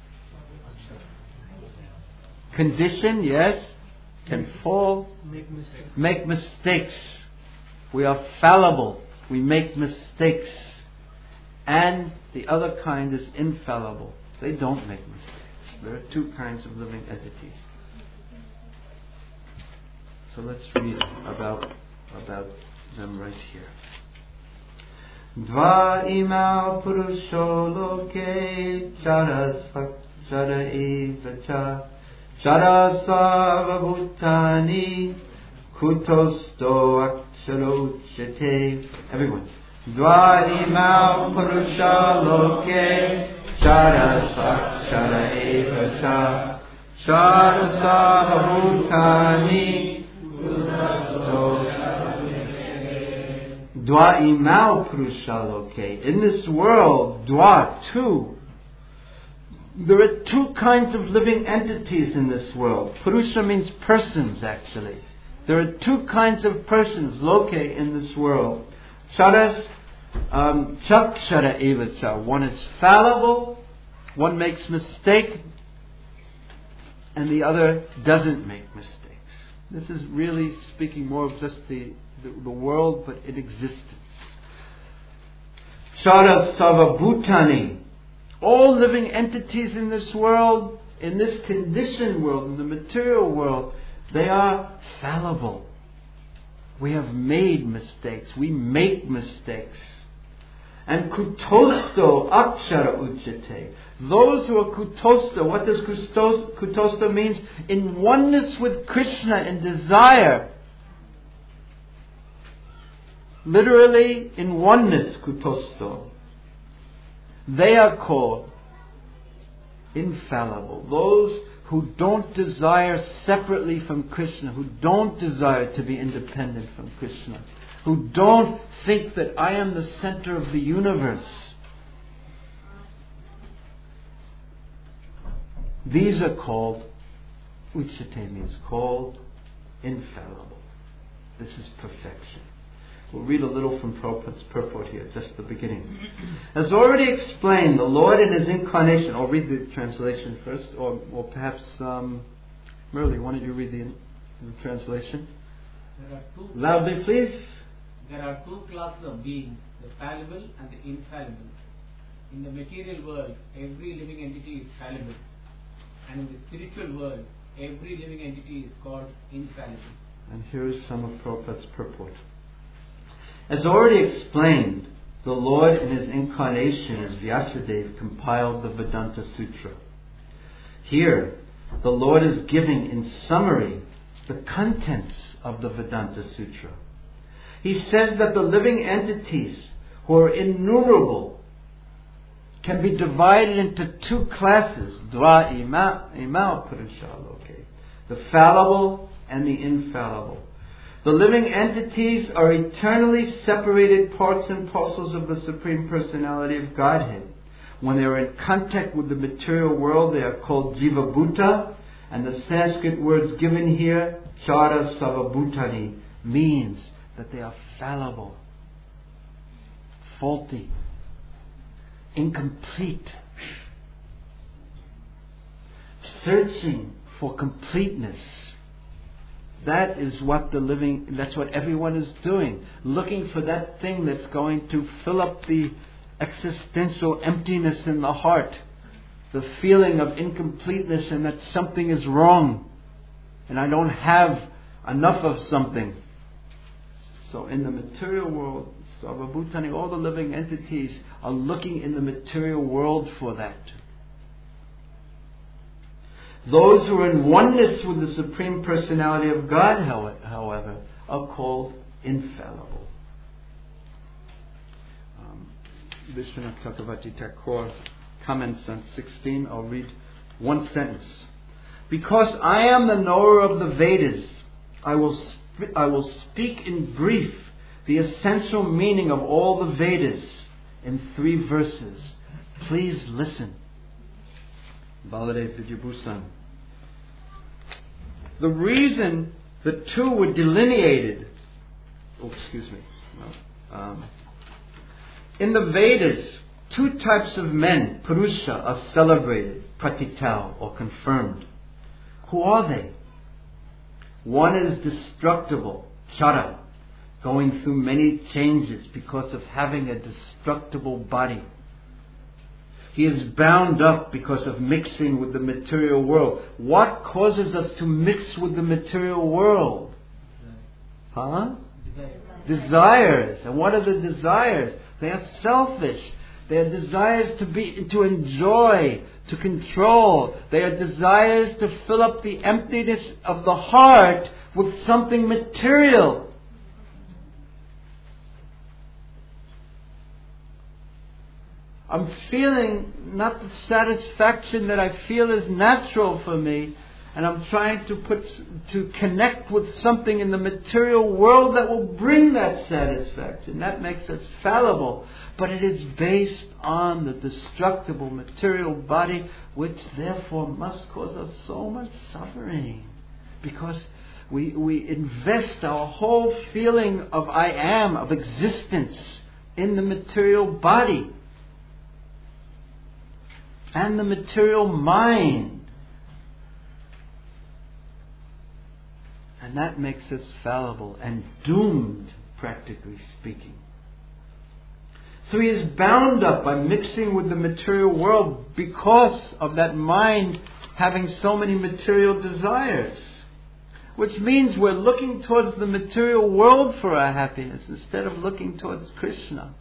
Condition, yes. Can fall, make mistakes. We are fallible. We make mistakes. And the other kind is infallible. They don't make mistakes. There are 2 kinds of living entities. So let's read about them right here. Dva imau purusho loke charas chara evacha chara sarvabhutani kutosto aksharochate. Everyone. Dva imau purusha loke chara chara evacha chara sarvabhutani Dwa imau prushaloke. In this world, dwa, 2. There are 2 kinds of living entities in this world. Purusha means persons, actually. There are 2 kinds of persons, loke, in this world. Charas, chakshara evacha. One is fallible, one makes mistake, and the other doesn't make mistakes. This is really speaking more of just the world, but in existence. Chara Sarvabhutani. All living entities in this world, in this conditioned world, in the material world, they are fallible. We have made mistakes. We make mistakes. And kutosto akshara uchate. Those who are kutosta, what does kutosta means? In oneness with Krishna in desire. Literally, in oneness, kutosto. They are called infallible. Those who don't desire separately from Krishna, who don't desire to be independent from Krishna, who don't think that I am the center of the universe. These are called, uchate means called, infallible. This is perfection. We'll read a little from Prabhupada's purport here, just the beginning. As already explained, the Lord in His incarnation, I'll read the translation first, or perhaps, Murli, why don't you read the translation? There are 2 Loudly, please. There are 2 classes of beings, the fallible and the infallible. In the material world, every living entity is fallible. And in the spiritual world, every living entity is called infallible. And here is some of Prabhupada's purport. As already explained, the Lord in His incarnation as Vyasadeva compiled the Vedanta Sutra. Here, the Lord is giving in summary the contents of the Vedanta Sutra. He says that the living entities, who are innumerable, can be divided into two classes, Dva Imal Purushaloke, the fallible and the infallible. The living entities are eternally separated parts and parcels of the Supreme Personality of Godhead. When they are in contact with the material world, they are called Jiva Bhuta, and the Sanskrit words given here, Chara Savabhutani, means that they are fallible, faulty, incomplete, searching for completeness. That is what that's what everyone is doing. Looking for that thing that's going to fill up the existential emptiness in the heart. The feeling of incompleteness and that something is wrong. And I don't have enough of something. So in the material world, Sarvabhutani, all the living entities are looking in the material world for that. Those who are in oneness with the Supreme Personality of God, however, are called infallible. Vishwanath Chakravarti Thakur comments on 16. I'll read one sentence. Because I am the knower of the Vedas, I will speak in brief the essential meaning of all the Vedas in 3 verses. Please listen. Baladev Vidyabhusan. The reason the two were delineated, in the Vedas, 2 types of men, Purusha, are celebrated, Pratitau, or confirmed. Who are they? One is destructible, Chara, going through many changes because of having a destructible body. He is bound up because of mixing with the material world. What causes us to mix with the material world? Desires. And what are the desires? They are selfish. They are desires to enjoy, to control. They are desires to fill up the emptiness of the heart with something material. I'm feeling not the satisfaction that I feel is natural for me, and I'm trying to connect with something in the material world that will bring that satisfaction. That makes us fallible, but it is based on the destructible material body, which therefore must cause us so much suffering, because we invest our whole feeling of I am, of existence, in the material body and the material mind. And that makes us fallible and doomed, practically speaking. So he is bound up by mixing with the material world because of that mind having so many material desires. Which means we're looking towards the material world for our happiness instead of looking towards Krishna.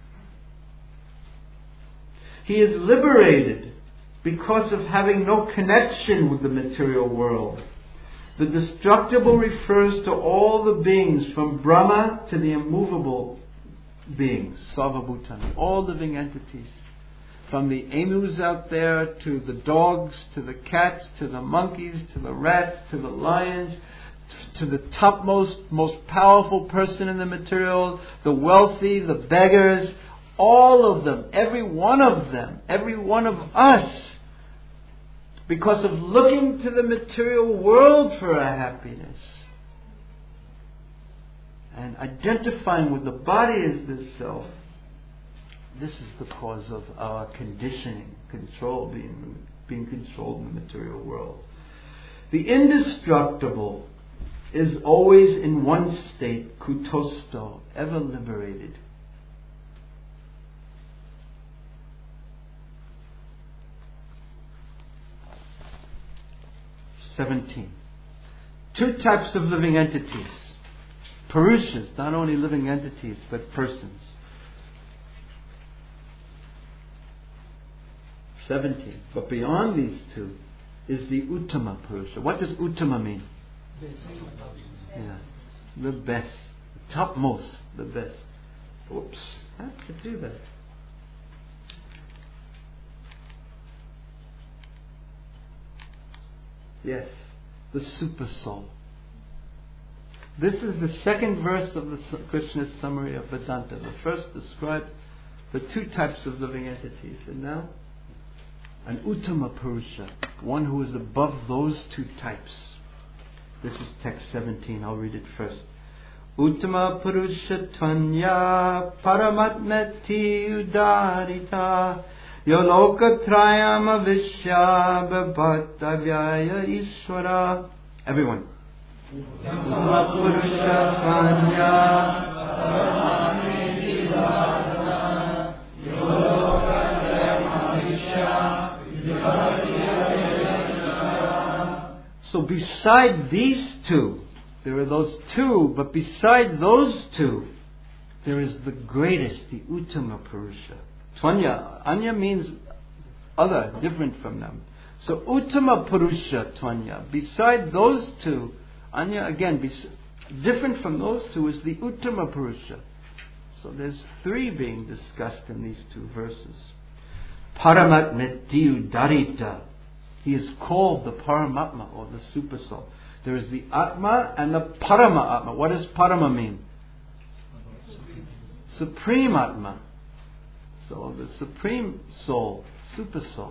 He is liberated because of having no connection with the material world. The destructible refers to all the beings from Brahma to the immovable beings, Sarvabhutani, all living entities. From the emus out there to the dogs, to the cats, to the monkeys, to the rats, to the lions, to the topmost, most powerful person in the material, the wealthy, the beggars, all of them, every one of us, because of looking to the material world for our happiness and identifying with the body as the self, this is the cause of our conditioning, control, being controlled in the material world. The indestructible is always in one state, kutosto, ever liberated. 17. Two types of living entities. Purushas, not only living entities, but persons. 17. But beyond these two is the Uttama Purusha. What does Uttama mean? Yeah, the best. The topmost, the best. Oops, how to do that? Yes, the Super Soul. This is the second verse of the Krishna's summary of Vedanta. The first described the two types of living entities, and now an Uttama Purusha, one who is above those two types. This is text 17. I'll read it first. Uttama Purusha Tvanya Paramatmeti Udarita Yoloka Trayama Vishya Bhattavyaya Ishvara. Everyone. Uttama Purusha Tvanya Paramatmeti Udarita Yoloka Trayama Vishya Bhattavyaya Ishvara. So beside these two, there are those two, but beside those two, there is the greatest, the Uttama Purusha. Tvanya, Anya means other, different from them. So Uttama Purusha Tvanya. Beside those two, Anya again, different from those two is the Uttama Purusha. So there's three being discussed in these two verses. Paramatmeti Udarita. He is called the Paramatma, or the Super Soul. There is the Atma and the Parama Atma. What does Parama mean? Supreme Atma. So the Supreme Soul, Super Soul.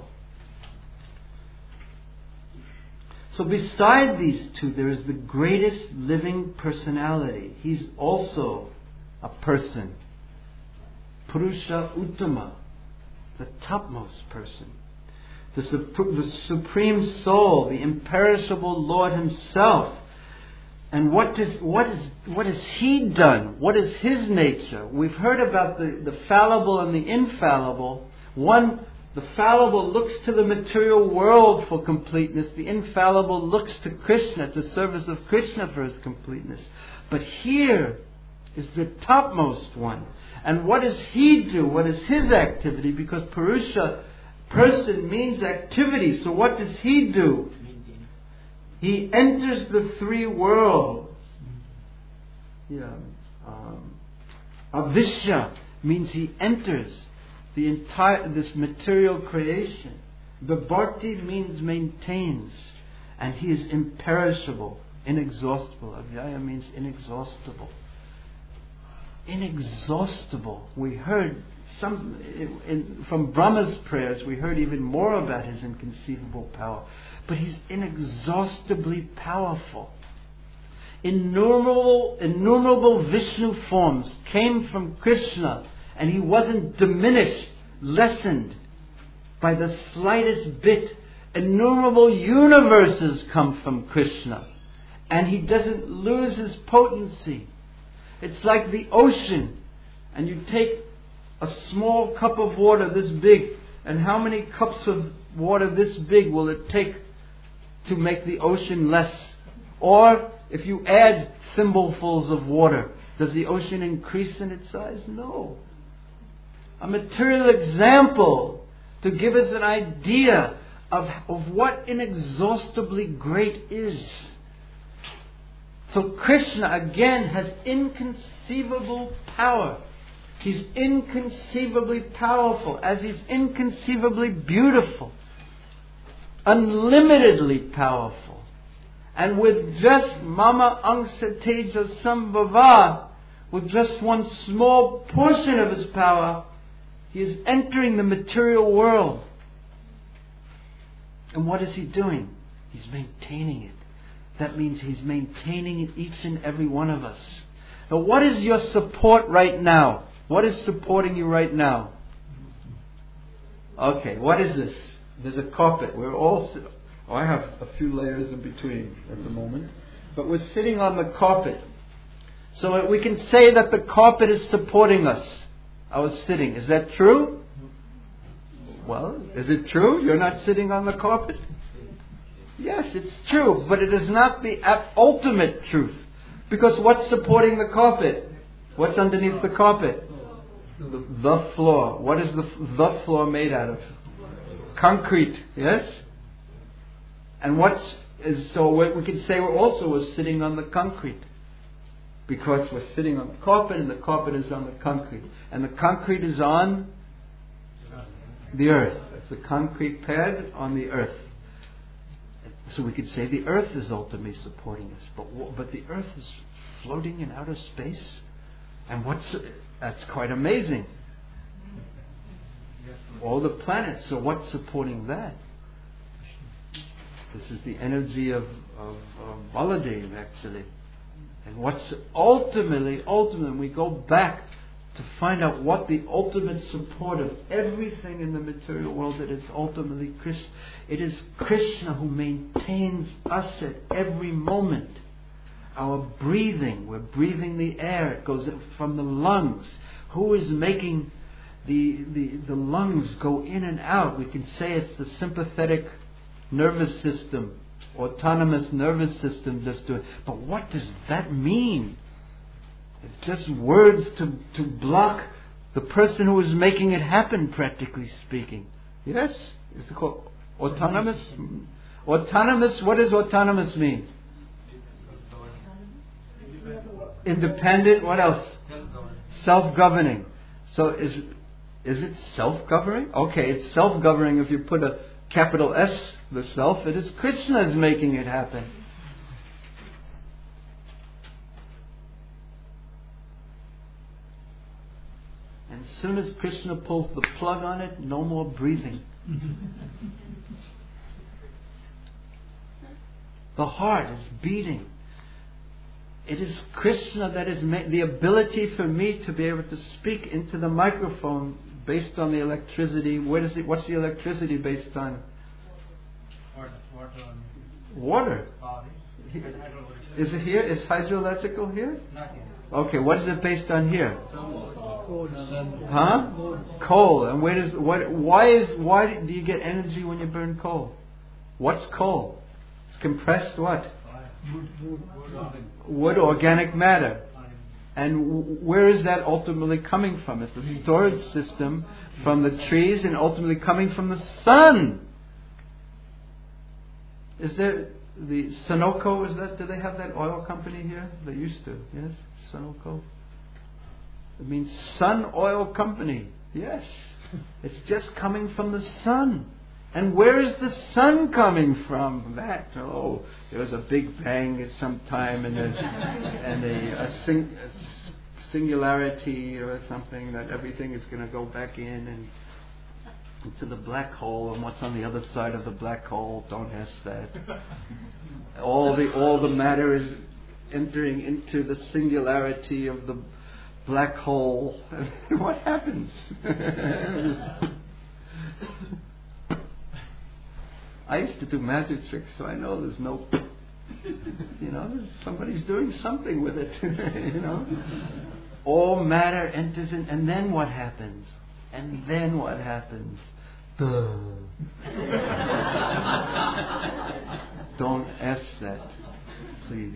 So beside these two, there is the greatest living personality. He's also a person. Purusha Uttama, the topmost person. The Supreme Soul, the imperishable Lord Himself. And what has He done? What is His nature? We've heard about the fallible and the infallible. The fallible looks to the material world for completeness. The infallible looks to Krishna, to service of Krishna for His completeness. But here is the topmost one. And what does He do? What is His activity? Because Purusha, person, means activity. So what does He do? He enters the three worlds. Avishya means He enters the entire, this material creation. Vibharti means maintains. And He is imperishable, inexhaustible. Avyaya means inexhaustible. Inexhaustible. We heard from Brahma's prayers, we heard even more about His inconceivable power. But He's inexhaustibly powerful. Innumerable Vishnu forms came from Krishna, and He wasn't diminished, lessened by the slightest bit. Innumerable universes come from Krishna, and He doesn't lose His potency. It's like the ocean, and you take a small cup of water this big, and how many cups of water this big will it take to make the ocean less? Or if you add thimblefuls of water, does the ocean increase in its size? No. A material example to give us an idea of what inexhaustibly great is. So Krishna again has inconceivable power. He's inconceivably powerful, as He's inconceivably beautiful, unlimitedly powerful. And with just Mama Angsa Teja Sambhava, with just one small portion of His power, He is entering the material world. And what is He doing? He's maintaining it. That means He's maintaining each and every one of us. Now, what is your support right now? What is supporting you right now? Okay, what is this? There's a carpet. We're all I have a few layers in between at the moment. But we're sitting on the carpet. So we can say that the carpet is supporting us. I was sitting. Is that true? Well, is it true? You're not sitting on the carpet? Yes, it's true, but it is not the ultimate truth. Because what's supporting the carpet? What's underneath the carpet? The floor. What is the floor made out of? Concrete, yes? And so we can say we're sitting on the concrete. Because we're sitting on the carpet and the carpet is on the concrete. And the concrete is on the earth. It's the concrete pad on the earth. So we could say the earth is ultimately supporting us. But the earth is floating in outer space. And that's quite amazing. All the planets. So what's supporting that? This is the energy of Baladev, actually. And what's ultimately, we go back to find out what the ultimate support of everything in the material world, it is ultimately Krishna. It is Krishna who maintains us at every moment. Our breathing, we're breathing the air, it goes from the lungs. Who is making the lungs go in and out? We can say it's the sympathetic nervous system, autonomous nervous system just doing. But what does that mean? It's just words to block the person who is making it happen, practically speaking. Yes? Is it called autonomous? Autonomous, what does autonomous mean? Independent, what else? Self-governing. So is it self-governing? Okay, it's self-governing if you put a capital S, the self. It is Krishna is making it happen. And as soon as Krishna pulls the plug on it, no more breathing. The heart is beating. It is Krishna that is the ability for me to be able to speak into the microphone based on the electricity. What's the electricity based on? Water. Is it here? Is hydroelectrical here? Not yet. Okay, what is it based on here? Huh? Coal. And why do you get energy when you burn coal? What's coal? It's compressed what? Wood, organic matter. And where is that ultimately coming from? It's a storage system from the trees and ultimately coming from the sun. Is there the Sunoco? Do they have that oil company here? They used to. Yes, Sunoco. It means sun oil company. Yes, it's just coming from the sun. And where is the sun coming from? There was a big bang at some time and a singularity or something that everything is going to go back in and into the black hole, and what's on the other side of the black hole? Don't ask that. All the matter is entering into the singularity of the black hole. What happens? I used to do magic tricks, so I know there's no, somebody's doing something with it, All matter enters in, and then what happens? And then what happens? Don't ask that, please.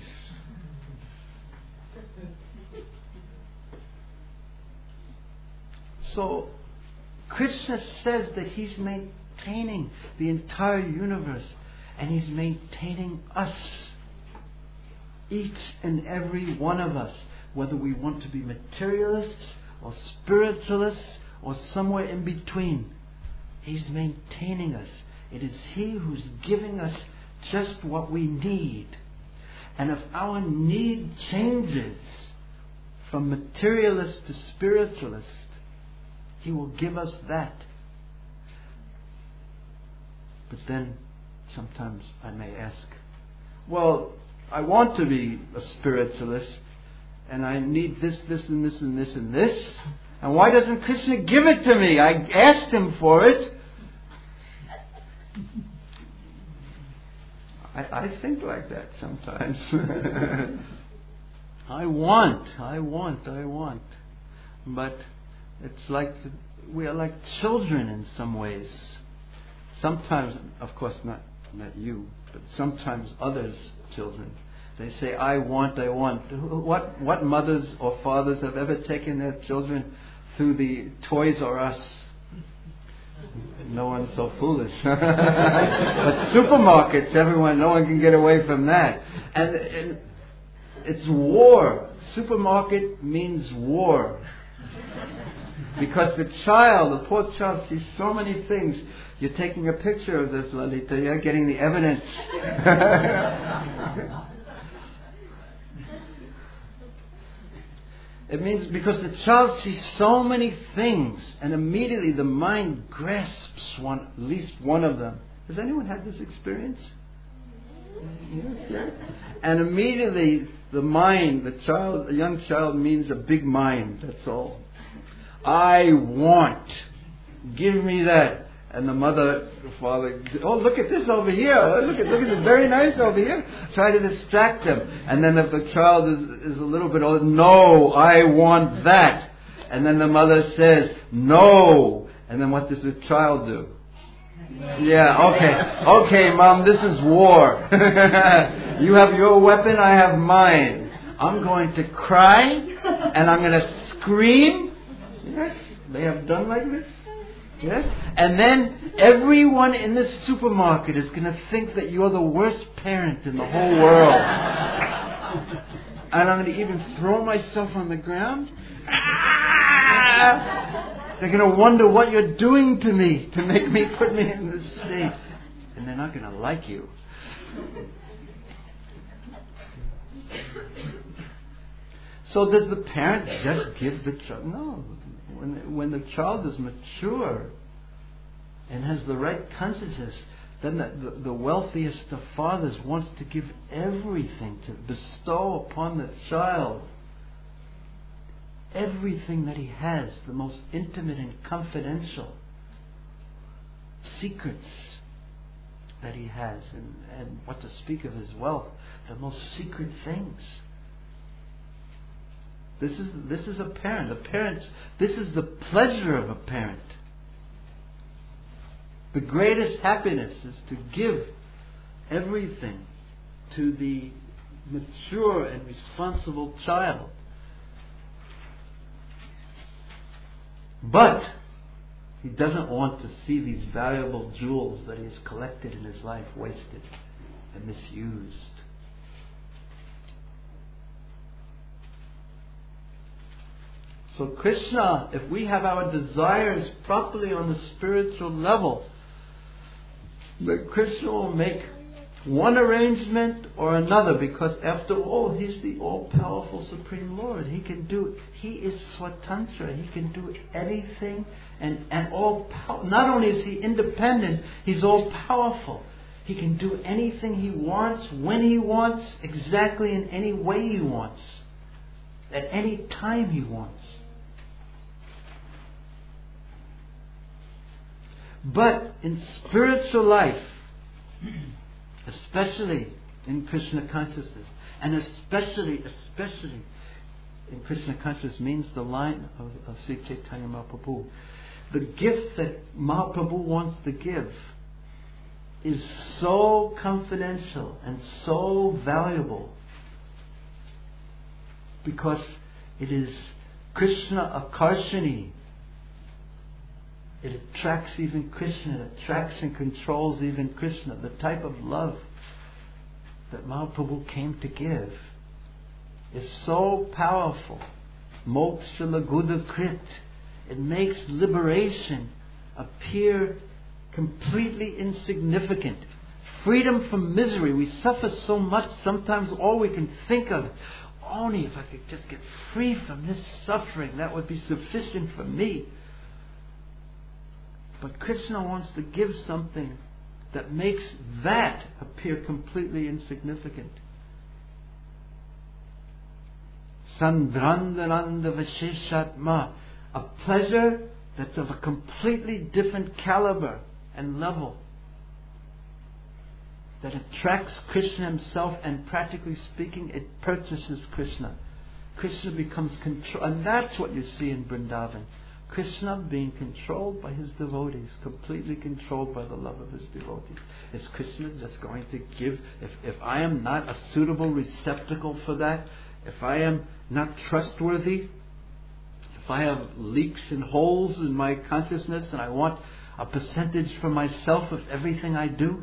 So, Krishna says that He's maintaining the entire universe, and He's maintaining us, each and every one of us, whether we want to be materialists or spiritualists or somewhere in between. He's maintaining us. It is He who's giving us just what we need. And if our need changes from materialist to spiritualist, He will give us that. But then sometimes I may ask, well, I want to be a spiritualist and I need this, this, and this, and this, and this. And why doesn't Krishna give it to me? I asked Him for it. I think like that sometimes. I want. But it's like we are like children in some ways. Sometimes, of course, not not you, but sometimes others' children, they say, I want. What mothers or fathers have ever taken their children through the Toys R Us? No one's so foolish. But supermarkets, no one can get away from that. And it's war. Supermarket means war. Because the poor child sees so many things. You're taking a picture of this, Lalita. You're getting the evidence. It means because the child sees so many things, and immediately the mind grasps at least one of them. Has anyone had this experience? Yes. And immediately the mind, a young child means a big mind. That's all. I want. Give me that. And the mother, the father, oh, look at this over here. Look at this, very nice over here. Try to distract them. And then if the child is a little bit older, no, I want that. And then the mother says, no. And then what does the child do? Yeah, okay, Mom, this is war. You have your weapon, I have mine. I'm going to cry and I'm going to scream. Yes, they have done like this. Yes? And then everyone in this supermarket is going to think that you're the worst parent in the whole world. And I'm going to even throw myself on the ground. They're going to wonder what you're doing to me to put me in this state. And they're not going to like you. So does the parent just give the child? No. When the child is mature and has the right consciousness, then the wealthiest of fathers wants to give everything, to bestow upon the child everything that he has, the most intimate and confidential secrets that he has, and what to speak of his wealth, the most secret things. This is a parent. This is the pleasure of a parent. The greatest happiness is to give everything to the mature and responsible child. But he doesn't want to see these valuable jewels that he has collected in his life wasted and misused. So Krishna, if we have our desires properly on the spiritual level, then Krishna will make one arrangement or another, because after all, He's the all-powerful Supreme Lord. He is Swatantra. He can do anything and not only is He independent, He's all-powerful. He can do anything He wants, when He wants, exactly in any way He wants, at any time He wants. But in spiritual life, especially in Krishna consciousness, and especially in Krishna consciousness means the line of Sri Chaitanya Mahaprabhu, the gift that Mahaprabhu wants to give is so confidential and so valuable, because it is Krishna Akarshani. It attracts even Krishna. It attracts and controls even Krishna. The type of love that Mahaprabhu came to give is so powerful. Moksha Laguda Krit. It makes liberation appear completely insignificant. Freedom from misery. We suffer so much. Sometimes all we can think of, only if I could just get free from this suffering, that would be sufficient for me. But Krishna wants to give something that makes that appear completely insignificant. Sandrandananda Vasheshatma. A pleasure that's of a completely different caliber and level, that attracts Krishna Himself, and practically speaking, it purchases Krishna. Krishna becomes control, and that's what you see in Vrindavan. Krishna being controlled by his devotees, completely controlled by the love of his devotees. Is Krishna just going to give, if I am not a suitable receptacle for that, if I am not trustworthy, if I have leaks and holes in my consciousness and I want a percentage for myself of everything I do,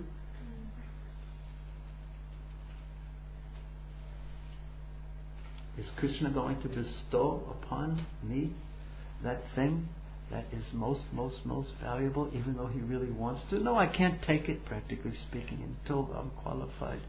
is Krishna going to bestow upon me that thing that is most valuable, even though he really wants to? No, I can't take it, practically speaking, until I'm qualified.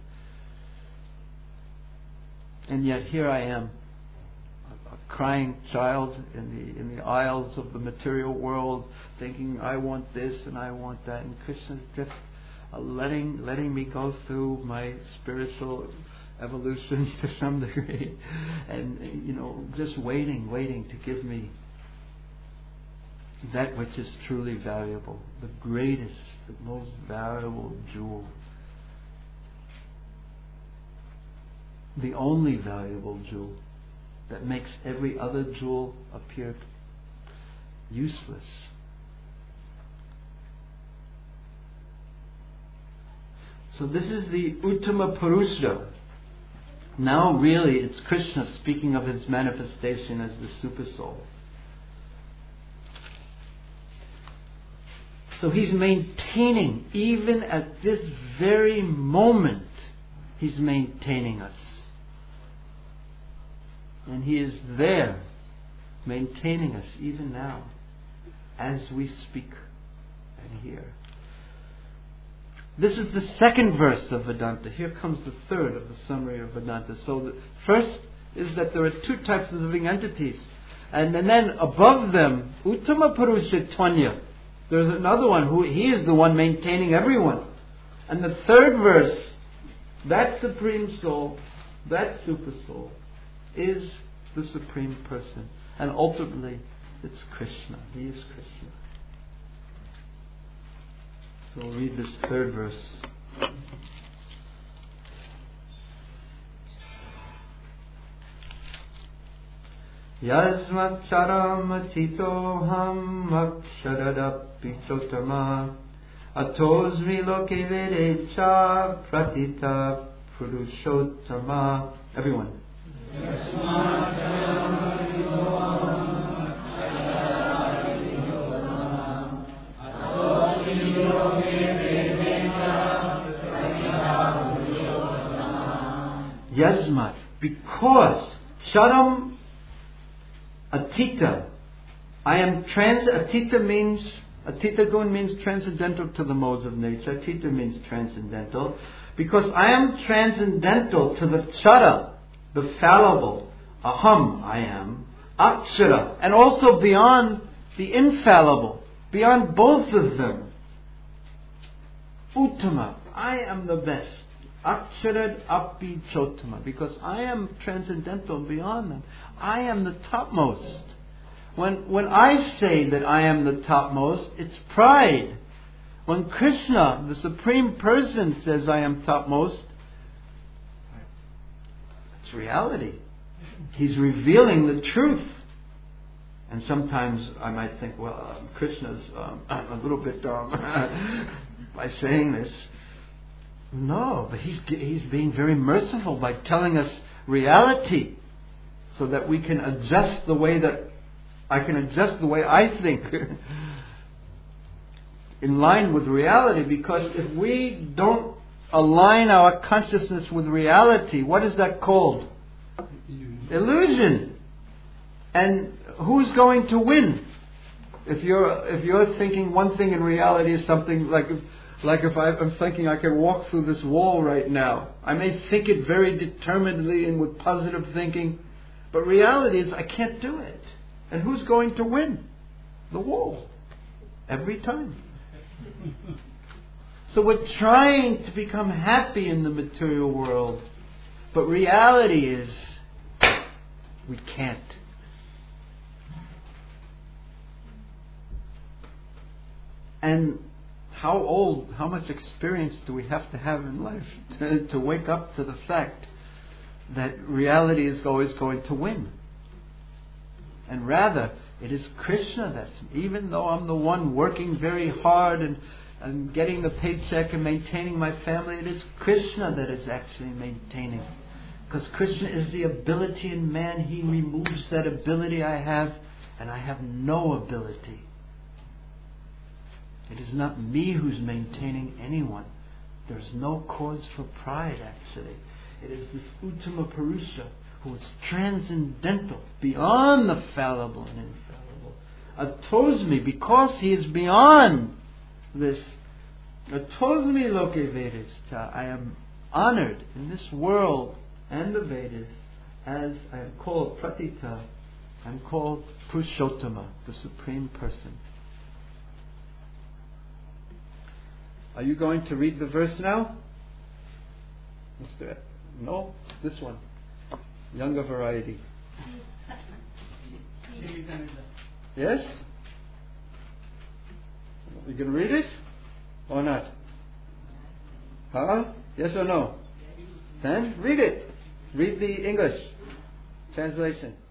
And yet here I am, a crying child in the aisles of the material world, thinking I want this and I want that, and Krishna's just letting me go through my spiritual evolution to some degree, and just waiting to give me that which is truly valuable, the greatest, the most valuable jewel, the only valuable jewel that makes every other jewel appear useless. So this is the Uttama Purusha. Now really it's Krishna speaking of his manifestation as the Super Soul. So he's maintaining, even at this very moment, he's maintaining us. And he is there, maintaining us even now, as we speak and hear. This is the second verse of Vedanta. Here comes the third of the summary of Vedanta. So the first is that there are two types of living entities. And then above them, Uttama Purusha Tvanya. There's another one who he is the one maintaining everyone. And the third verse, that Supreme Soul, that Super Soul, is the Supreme Person. And ultimately, it's Krishna. He is Krishna. So we'll read this third verse. Yasmat charam atitoham aksharapi chotama atosmi loke vedecha pratita purushottama. Everyone. Yasmat charam atitoham aksharapi chotama atosmi loke vedecha pratita purushottama. Yasmat, because charam Atita. I am Atita Gun means transcendental to the modes of nature. Atita means transcendental. Because I am transcendental to the Chara, the fallible. Aham, I am. Akshara, and also beyond the infallible. Beyond both of them. Uttama, I am the best. Aksharad api chotama, because I am transcendental beyond them. I am the topmost. When I say that I am the topmost, it's pride. When Krishna, the Supreme Person, says I am topmost, it's reality. He's revealing the truth. And sometimes I might think, well, Krishna's a little bit dumb by saying this. No, but he's being very merciful by telling us reality, so that we can adjust the way that I can adjust the way I think in line with reality. Because if we don't align our consciousness with reality, what is that called? Illusion. And who's going to win? If you're thinking one thing and reality is something like if I'm thinking I can walk through this wall right now. I may think it very determinedly and with positive thinking, but reality is I can't do it. And who's going to win? The wall. Every time. So we're trying to become happy in the material world, but reality is we can't. And how much experience do we have to have in life to wake up to the fact that reality is always going to win? And rather, It is Krishna that's, even though I'm the one working very hard and getting the paycheck and maintaining my family, it is Krishna that is actually maintaining. Because Krishna is the ability in man. He removes that ability I have, and I have no ability. It is not me who's maintaining anyone. There's no cause for pride, actually. It is this Uttama Purusha who is transcendental, beyond the fallible and infallible. Atosmi, because he is beyond this. Atosmi loke Vedasta. I am honored in this world and the Vedas as I am called Pratita. I am called Purushottama, the Supreme Person. Are you going to read the verse now? No? This one. Younger variety. Yes? You can read it? Or not? Huh? Yes or no? Then read it. Read the English translation.